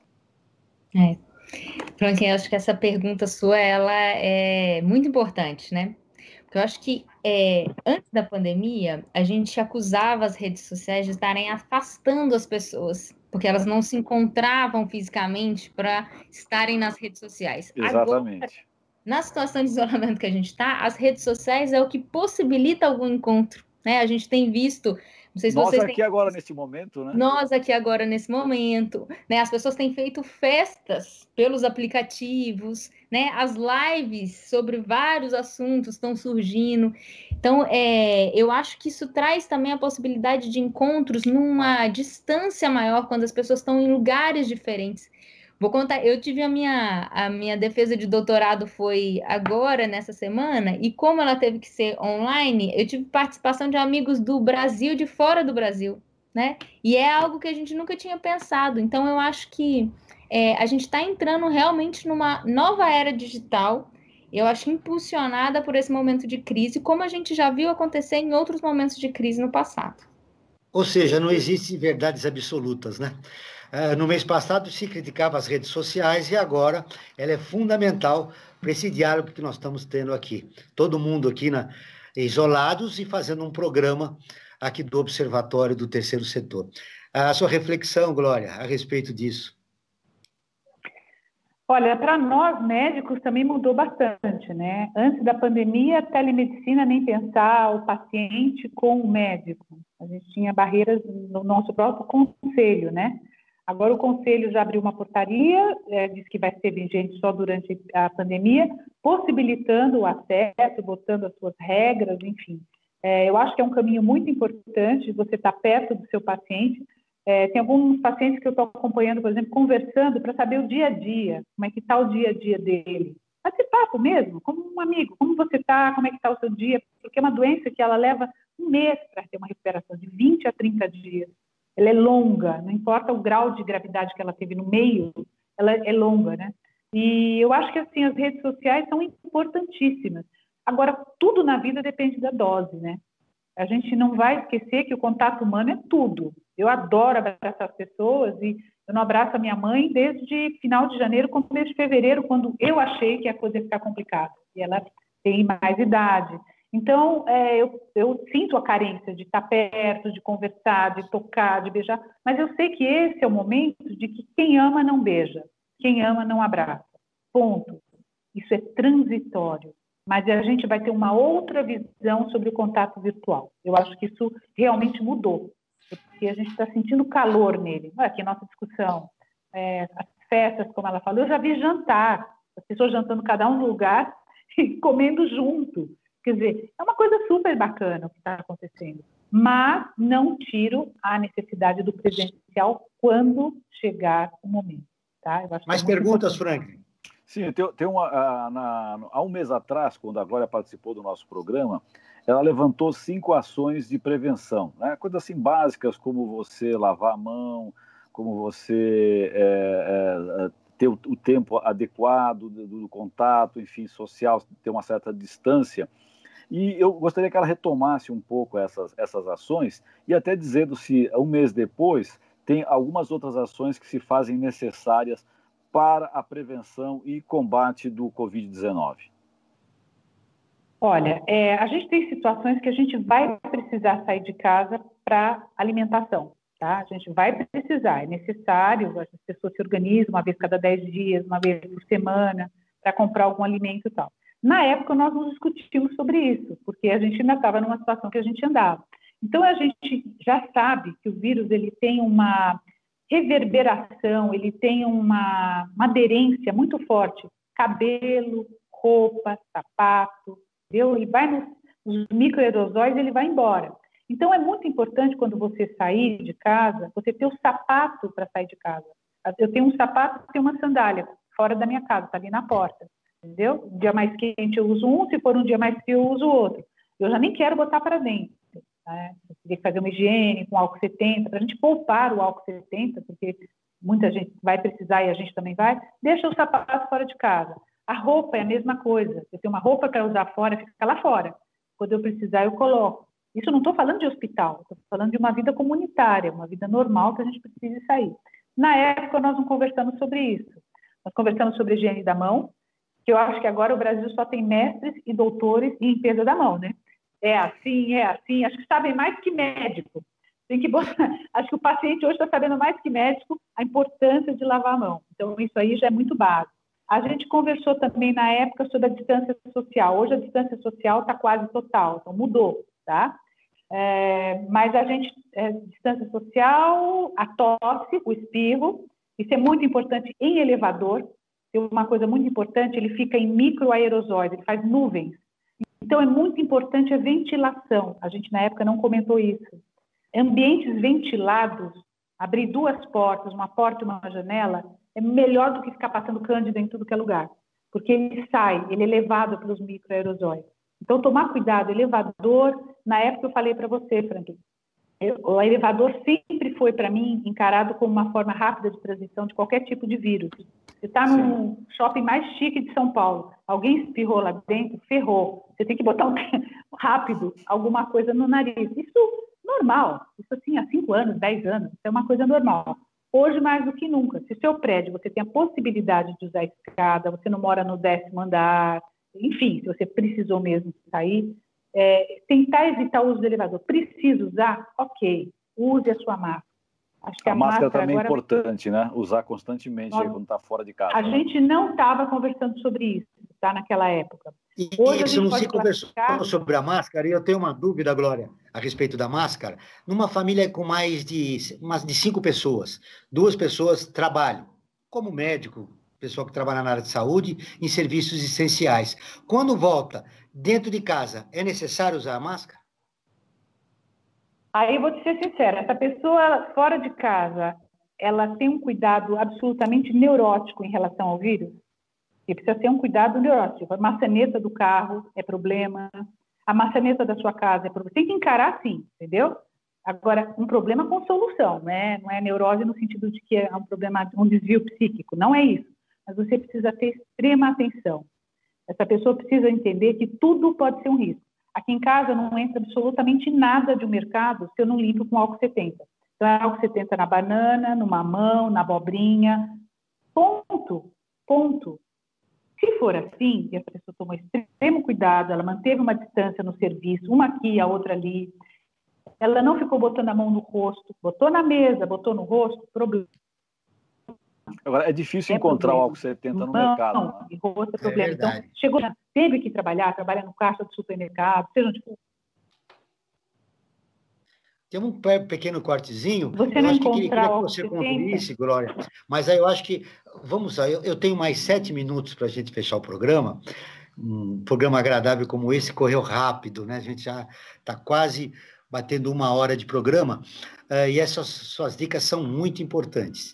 [SPEAKER 4] Franklin, eu acho que essa pergunta sua, ela é muito importante, né? Porque eu acho que antes da pandemia, a gente acusava as redes sociais de estarem afastando as pessoas, porque elas não se encontravam fisicamente para estarem nas redes sociais.
[SPEAKER 3] Exatamente.
[SPEAKER 4] Agora, na situação de isolamento que a gente está, as redes sociais é o que possibilita algum encontro, né? A gente tem visto, não sei se
[SPEAKER 3] nós
[SPEAKER 4] vocês
[SPEAKER 3] aqui
[SPEAKER 4] têm...
[SPEAKER 3] agora nesse momento, né?
[SPEAKER 4] Nós aqui agora nesse momento, né? As pessoas têm feito festas pelos aplicativos, né? As lives sobre vários assuntos estão surgindo. Então, eu acho que isso traz também a possibilidade de encontros numa distância maior quando as pessoas estão em lugares diferentes. Vou contar, eu tive a minha defesa de doutorado foi agora, nessa semana, e como ela teve que ser online, eu tive participação de amigos do Brasil, de fora do Brasil, né? E é algo que a gente nunca tinha pensado. Então, eu acho que a gente está entrando realmente numa nova era digital, eu acho impulsionada por esse momento de crise, como a gente já viu acontecer em outros momentos de crise no passado.
[SPEAKER 2] Ou seja, não existem verdades absolutas, né? No mês passado se criticava as redes sociais e agora ela é fundamental para esse diálogo que nós estamos tendo aqui. Todo mundo aqui isolados e fazendo um programa aqui do Observatório do Terceiro Setor. A sua reflexão, Glória, a respeito disso?
[SPEAKER 5] Olha, para nós médicos também mudou bastante, né? Antes da pandemia, a telemedicina nem pensar o paciente com o médico. A gente tinha barreiras no nosso próprio conselho, né? Agora o conselho já abriu uma portaria, diz que vai ser vigente só durante a pandemia, possibilitando o acesso, botando as suas regras, enfim. Eu acho que é um caminho muito importante você estar perto do seu paciente. Tem alguns pacientes que eu estou acompanhando, por exemplo, conversando para saber o dia a dia, como é que está o dia a dia dele. Esse papo mesmo, como um amigo, como você está, como é que está o seu dia, porque é uma doença que ela leva 1 mês para ter uma recuperação, de 20 a 30 dias. Ela é longa, não importa o grau de gravidade que ela teve no meio, ela é longa, né? E eu acho que, assim, as redes sociais são importantíssimas. Agora, tudo na vida depende da dose, né? A gente não vai esquecer que o contato humano é tudo. Eu adoro abraçar as pessoas e eu não abraço a minha mãe desde final de janeiro, começo de fevereiro, quando eu achei que a coisa ia ficar complicada. E ela tem mais idade. Então, eu sinto a carência de estar perto, de conversar, de tocar, de beijar, mas eu sei que esse é o momento de que quem ama não beija, quem ama não abraça. Ponto. Isso é transitório. Mas a gente vai ter uma outra visão sobre o contato virtual. Eu acho que isso realmente mudou, porque a gente está sentindo calor nele. Aqui a nossa discussão, as festas, como ela falou, eu já vi jantar, as pessoas jantando cada um no lugar e comendo junto. Quer dizer, é uma coisa super bacana o que está acontecendo, mas não tiro a necessidade do presencial quando chegar o momento. Tá? Eu acho
[SPEAKER 2] Mais
[SPEAKER 5] que é muito
[SPEAKER 2] perguntas,
[SPEAKER 5] importante.
[SPEAKER 2] Franklin?
[SPEAKER 3] Sim, tem uma, há um mês atrás, quando a Glória participou do nosso programa, ela levantou 5 ações de prevenção, né? Coisas assim básicas, como você lavar a mão, como você ter o tempo adequado do contato, enfim, social, ter uma certa distância. E eu gostaria que ela retomasse um pouco essas ações e até dizendo se, um mês depois, tem algumas outras ações que se fazem necessárias para a prevenção e combate do Covid-19.
[SPEAKER 5] Olha, a gente tem situações que a gente vai precisar sair de casa para alimentação, tá? A gente vai precisar, é necessário, as pessoas se organizam uma vez cada 10 dias, uma vez por semana, para comprar algum alimento e tal. Na época, nós não discutimos sobre isso, porque a gente ainda estava numa situação que a gente andava. Então, a gente já sabe que o vírus ele tem uma reverberação, ele tem uma aderência muito forte. Cabelo, roupa, sapato, entendeu? Ele vai nos microaerosóis, ele vai embora. Então, é muito importante, quando você sair de casa, você ter o sapato para sair de casa. Eu tenho um sapato e uma sandália fora da minha casa, está ali na porta. Entendeu? Um dia mais quente eu uso um, se for um dia mais frio eu uso outro. Eu já nem quero botar para dentro. Né? Eu teria que fazer uma higiene com álcool 70, para a gente poupar o álcool 70, porque muita gente vai precisar e a gente também vai. Deixa o sapato fora de casa. A roupa é a mesma coisa. Eu tenho uma roupa para usar fora, fica lá fora. Quando eu precisar, eu coloco. Isso eu não estou falando de hospital, estou falando de uma vida comunitária, uma vida normal que a gente precisa sair. Na época, nós não conversamos sobre isso. Nós conversamos sobre a higiene da mão, que eu acho que agora o Brasil só tem mestres e doutores em limpeza da mão, né? É assim, acho que sabem mais que médico. Tem que botar... Acho que o paciente hoje está sabendo mais que médico a importância de lavar a mão. Então, isso aí já é muito básico. A gente conversou também na época sobre a distância social. Hoje a distância social está quase total, então mudou, tá? Mas a gente, distância social, a tosse, o espirro, isso é muito importante em elevador. Tem uma coisa muito importante, ele fica em microaerosóis, ele faz nuvens. Então, é muito importante a ventilação. A gente, na época, não comentou isso. Ambientes ventilados, abrir 2 portas, uma porta e uma janela, é melhor do que ficar passando cândida em tudo que é lugar. Porque ele sai, ele é levado pelos microaerosóis. Então, tomar cuidado. Elevador, na época eu falei para você, Franklin, o elevador sempre foi, para mim, encarado como uma forma rápida de transmissão de qualquer tipo de vírus. Você está num shopping mais chique de São Paulo, alguém espirrou lá dentro, ferrou. Você tem que botar rápido alguma coisa no nariz. Isso normal, isso assim há 5 anos, 10 anos, isso é uma coisa normal. Hoje, mais do que nunca, se o seu prédio você tem a possibilidade de usar a escada, você não mora no 10º andar, enfim, se você precisou mesmo sair, tentar evitar o uso do elevador. Precisa usar? Ok, use a sua máscara. Acho que
[SPEAKER 3] a máscara também
[SPEAKER 5] agora...
[SPEAKER 3] é importante, né? Usar constantemente aí quando está fora de casa.
[SPEAKER 5] A gente não estava conversando sobre isso, tá? Naquela época.
[SPEAKER 2] Hoje isso não se conversou sobre a máscara, e eu tenho uma dúvida, Glória, a respeito da máscara. Numa família com mais de 5 pessoas, 2 pessoas trabalham, como médico, pessoal que trabalha na área de saúde, em serviços essenciais. Quando volta dentro de casa, é necessário usar a máscara?
[SPEAKER 5] Aí eu vou te ser sincera, essa pessoa fora de casa, ela tem um cuidado absolutamente neurótico em relação ao vírus? E precisa ter um cuidado neurótico. A maçaneta do carro é problema, a maçaneta da sua casa é problema. Tem que encarar sim, entendeu? Agora, um problema com solução, né? Não é neurose no sentido de que é um problema, um desvio psíquico, não é isso. Mas você precisa ter extrema atenção. Essa pessoa precisa entender que tudo pode ser um risco. Aqui em casa não entra absolutamente nada de um mercado se eu não limpo com álcool 70. Então, é álcool 70 na banana, no mamão, na abobrinha. Ponto. Se for assim, e essa pessoa tomou extremo cuidado, ela manteve uma distância no serviço, uma aqui, a outra ali, ela não ficou botando a mão no rosto, botou na mesa, botou no rosto, problema.
[SPEAKER 3] Agora, é difícil encontrar o álcool 70 no mercado.
[SPEAKER 5] Não, e rosto é problema. Então, chegou, teve que trabalha no caixa do supermercado, seja tipo...
[SPEAKER 2] Tem um pequeno cortezinho.
[SPEAKER 5] Você não
[SPEAKER 2] queria que você concluísse, Glória. Mas aí eu acho que... Vamos lá, eu tenho mais 7 minutos para a gente fechar o programa. Um programa agradável como esse correu rápido, né? A gente já está quase batendo 1 hora de programa. E essas suas dicas são muito importantes.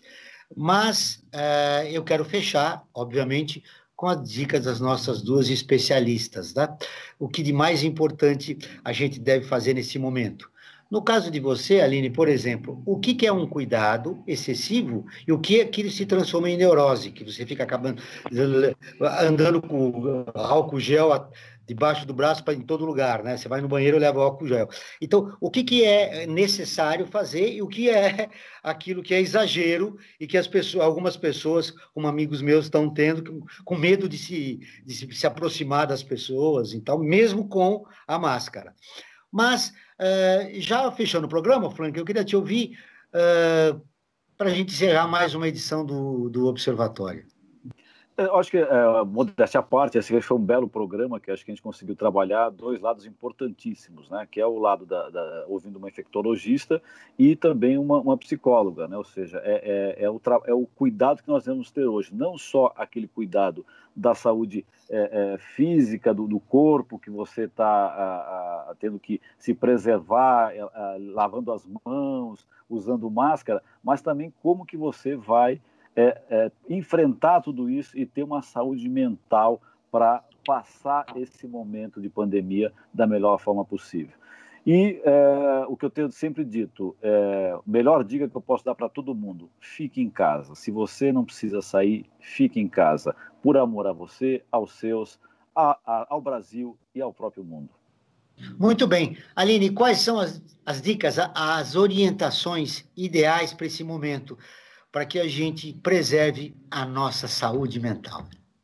[SPEAKER 2] Mas eu quero fechar, obviamente, com as dicas das nossas duas especialistas, tá? O que de mais importante a gente deve fazer nesse momento. No caso de você, Aline, por exemplo, o que é um cuidado excessivo e o que aquilo se transforma em neurose, que você fica acabando andando com álcool gel debaixo do braço para em todo lugar, né? Você vai no banheiro e leva álcool gel. Então, o que é necessário fazer e o que é aquilo que é exagero e que algumas pessoas, como amigos meus, estão tendo com medo de se aproximar das pessoas, então, mesmo com a máscara. Mas, já fechando o programa, Frank, eu queria te ouvir para a gente encerrar mais uma edição do Observatório.
[SPEAKER 3] Eu acho que, modéstia à parte, esse foi um belo programa que acho que a gente conseguiu trabalhar dois lados importantíssimos, né? Que é o lado ouvindo uma infectologista e também uma psicóloga, né? Ou seja, é o cuidado que nós devemos ter hoje, não só aquele cuidado da saúde física do corpo, que você está tendo que se preservar, lavando as mãos, usando máscara, mas também como que você vai enfrentar tudo isso e ter uma saúde mental para passar esse momento de pandemia da melhor forma possível. E o que eu tenho sempre dito, a melhor dica que eu posso dar para todo mundo, fique em casa. Se você não precisa sair, fique em casa, por amor a você, aos seus, ao Brasil e ao próprio mundo.
[SPEAKER 2] Muito bem. Aline, quais são as dicas, as orientações ideais para esse momento, para que a gente preserve a nossa saúde mental?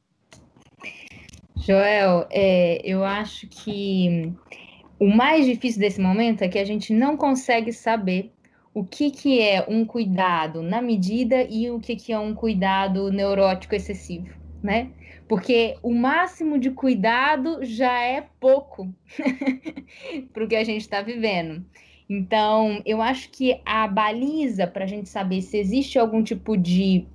[SPEAKER 4] Joel, eu acho que o mais difícil desse momento é que a gente não consegue saber o que é um cuidado na medida e o que é um cuidado neurótico excessivo, né? Porque o máximo de cuidado já é pouco para o que a gente está vivendo. Então, eu acho que a baliza para a gente saber se existe algum tipo de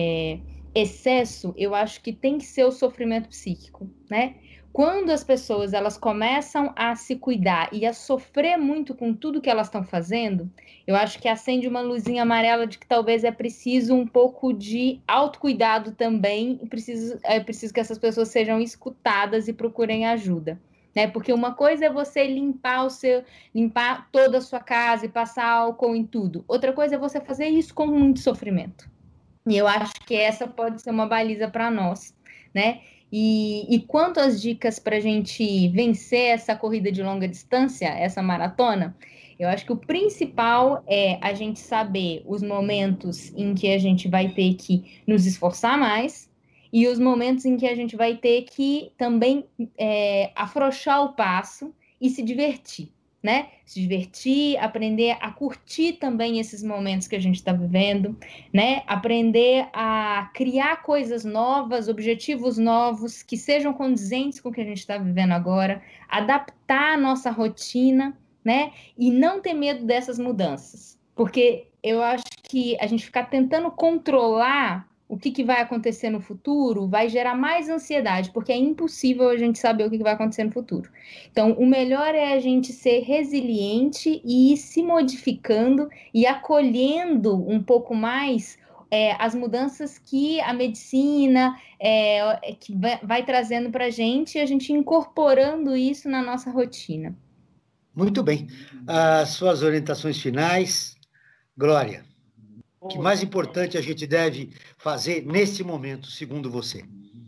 [SPEAKER 4] excesso, eu acho que tem que ser o sofrimento psíquico, né? Quando as pessoas elas começam a se cuidar e a sofrer muito com tudo que elas estão fazendo, eu acho que acende uma luzinha amarela de que talvez é preciso um pouco de autocuidado também, e preciso que essas pessoas sejam escutadas e procurem ajuda. Né? Porque uma coisa é você limpar toda a sua casa e passar álcool em tudo. Outra coisa é você fazer isso com muito sofrimento. E eu acho que essa pode ser uma baliza para nós, né? E quanto às dicas para a gente vencer essa corrida de longa distância, essa maratona, eu acho que o principal é a gente saber os momentos em que a gente vai ter que nos esforçar mais e os momentos em que a gente vai ter que também afrouxar o passo e se divertir, né? Se divertir, aprender a curtir também esses momentos que a gente está vivendo, né? Aprender a criar coisas novas, objetivos novos, que sejam condizentes com o que a gente está vivendo agora, adaptar a nossa rotina, né? E não ter medo dessas mudanças, porque eu acho que a gente ficar tentando controlar o que vai acontecer no futuro vai gerar mais ansiedade, porque é impossível a gente saber o que vai acontecer no futuro. Então, o melhor é a gente ser resiliente e ir se modificando e acolhendo um pouco mais as mudanças que a medicina que vai trazendo para a gente e a gente incorporando isso na nossa rotina.
[SPEAKER 2] Muito bem. As suas orientações finais, Glória. O que mais importante a gente deve fazer nesse momento, segundo você?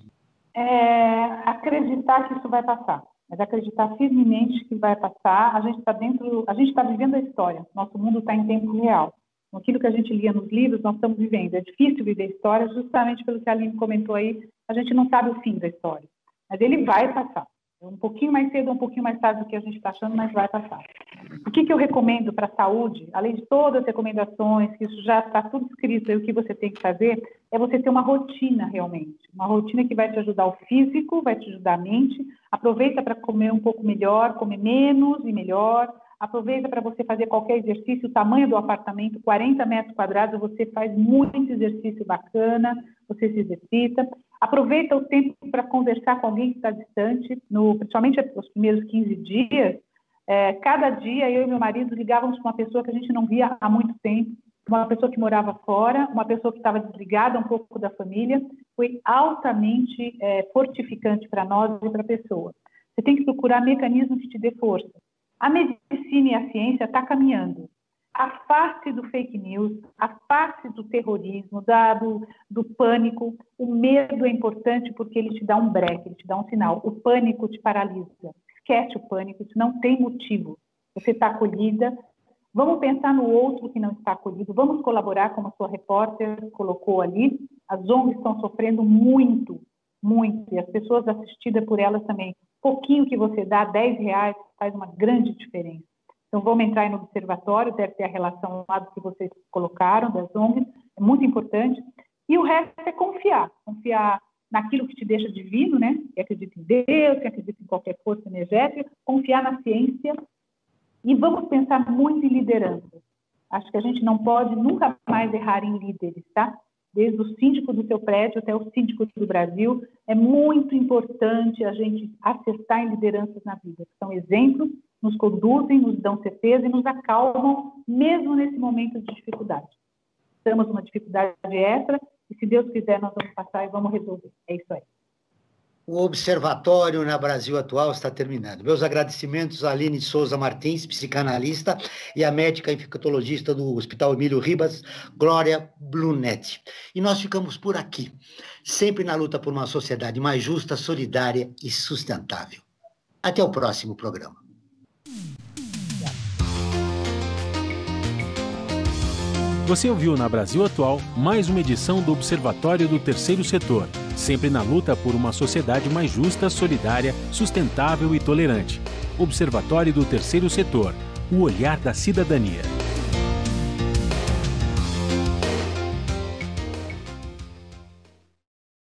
[SPEAKER 5] Acreditar que isso vai passar, mas acreditar firmemente que vai passar. A gente está vivendo a história. Nosso mundo está em tempo real. Aquilo que a gente lia nos livros, nós estamos vivendo. É difícil viver a história, justamente pelo que a Aline comentou aí. A gente não sabe o fim da história, mas ele vai passar. Um pouquinho mais cedo, um pouquinho mais tarde do que a gente está achando, mas vai passar. O que eu recomendo para a saúde, além de todas as recomendações, que isso já está tudo escrito aí, o que você tem que fazer, é você ter uma rotina realmente. Uma rotina que vai te ajudar o físico, vai te ajudar a mente. Aproveita para comer um pouco melhor, comer menos e melhor. Aproveita para você fazer qualquer exercício. O tamanho do apartamento, 40 metros quadrados, você faz muito exercício bacana, você se exercita. Aproveita o tempo para conversar com alguém que está distante, principalmente os primeiros 15 dias. Cada dia, eu e meu marido ligávamos para uma pessoa que a gente não via há muito tempo, uma pessoa que morava fora, uma pessoa que estava desligada um pouco da família, foi altamente fortificante para nós e para a pessoa. Você tem que procurar mecanismos que te dê força. A medicina e a ciência está caminhando. Afaste do fake news, afaste do terrorismo, do pânico. O medo é importante porque ele te dá um breque, ele te dá um sinal. O pânico te paralisa. Esquece o pânico, isso não tem motivo. Você está acolhida. Vamos pensar no outro que não está acolhido. Vamos colaborar, como a sua repórter colocou ali. As ONGs estão sofrendo muito, muito. E as pessoas assistidas por elas também. Pouquinho que você dá, R$10, faz uma grande diferença. Então, vamos entrar aí no observatório, deve ter a relação lá do que vocês colocaram, das ONGs, é muito importante. E o resto é confiar naquilo que te deixa divino, né? Que acredita em Deus, que acredita em qualquer força energética, confiar na ciência. E vamos pensar muito em liderança. Acho que a gente não pode nunca mais errar em líderes, tá? Desde o síndico do seu prédio até o síndico do Brasil, é muito importante a gente acertar em lideranças na vida, que são exemplos, nos conduzem, nos dão certeza e nos acalmam, mesmo nesse momento de dificuldade. Estamos numa dificuldade extra e, se Deus quiser, nós vamos passar e vamos resolver. É isso aí.
[SPEAKER 2] O Observatório na Brasil Atual está terminando. Meus agradecimentos a Aline Souza Martins, psicanalista, e a médica infectologista do Hospital Emílio Ribas, Glória Brunetti. E nós ficamos por aqui, sempre na luta por uma sociedade mais justa, solidária e sustentável. Até o próximo programa.
[SPEAKER 1] Você ouviu na Brasil Atual mais uma edição do Observatório do Terceiro Setor, sempre na luta por uma sociedade mais justa, solidária, sustentável e tolerante. Observatório do Terceiro Setor, o olhar da cidadania.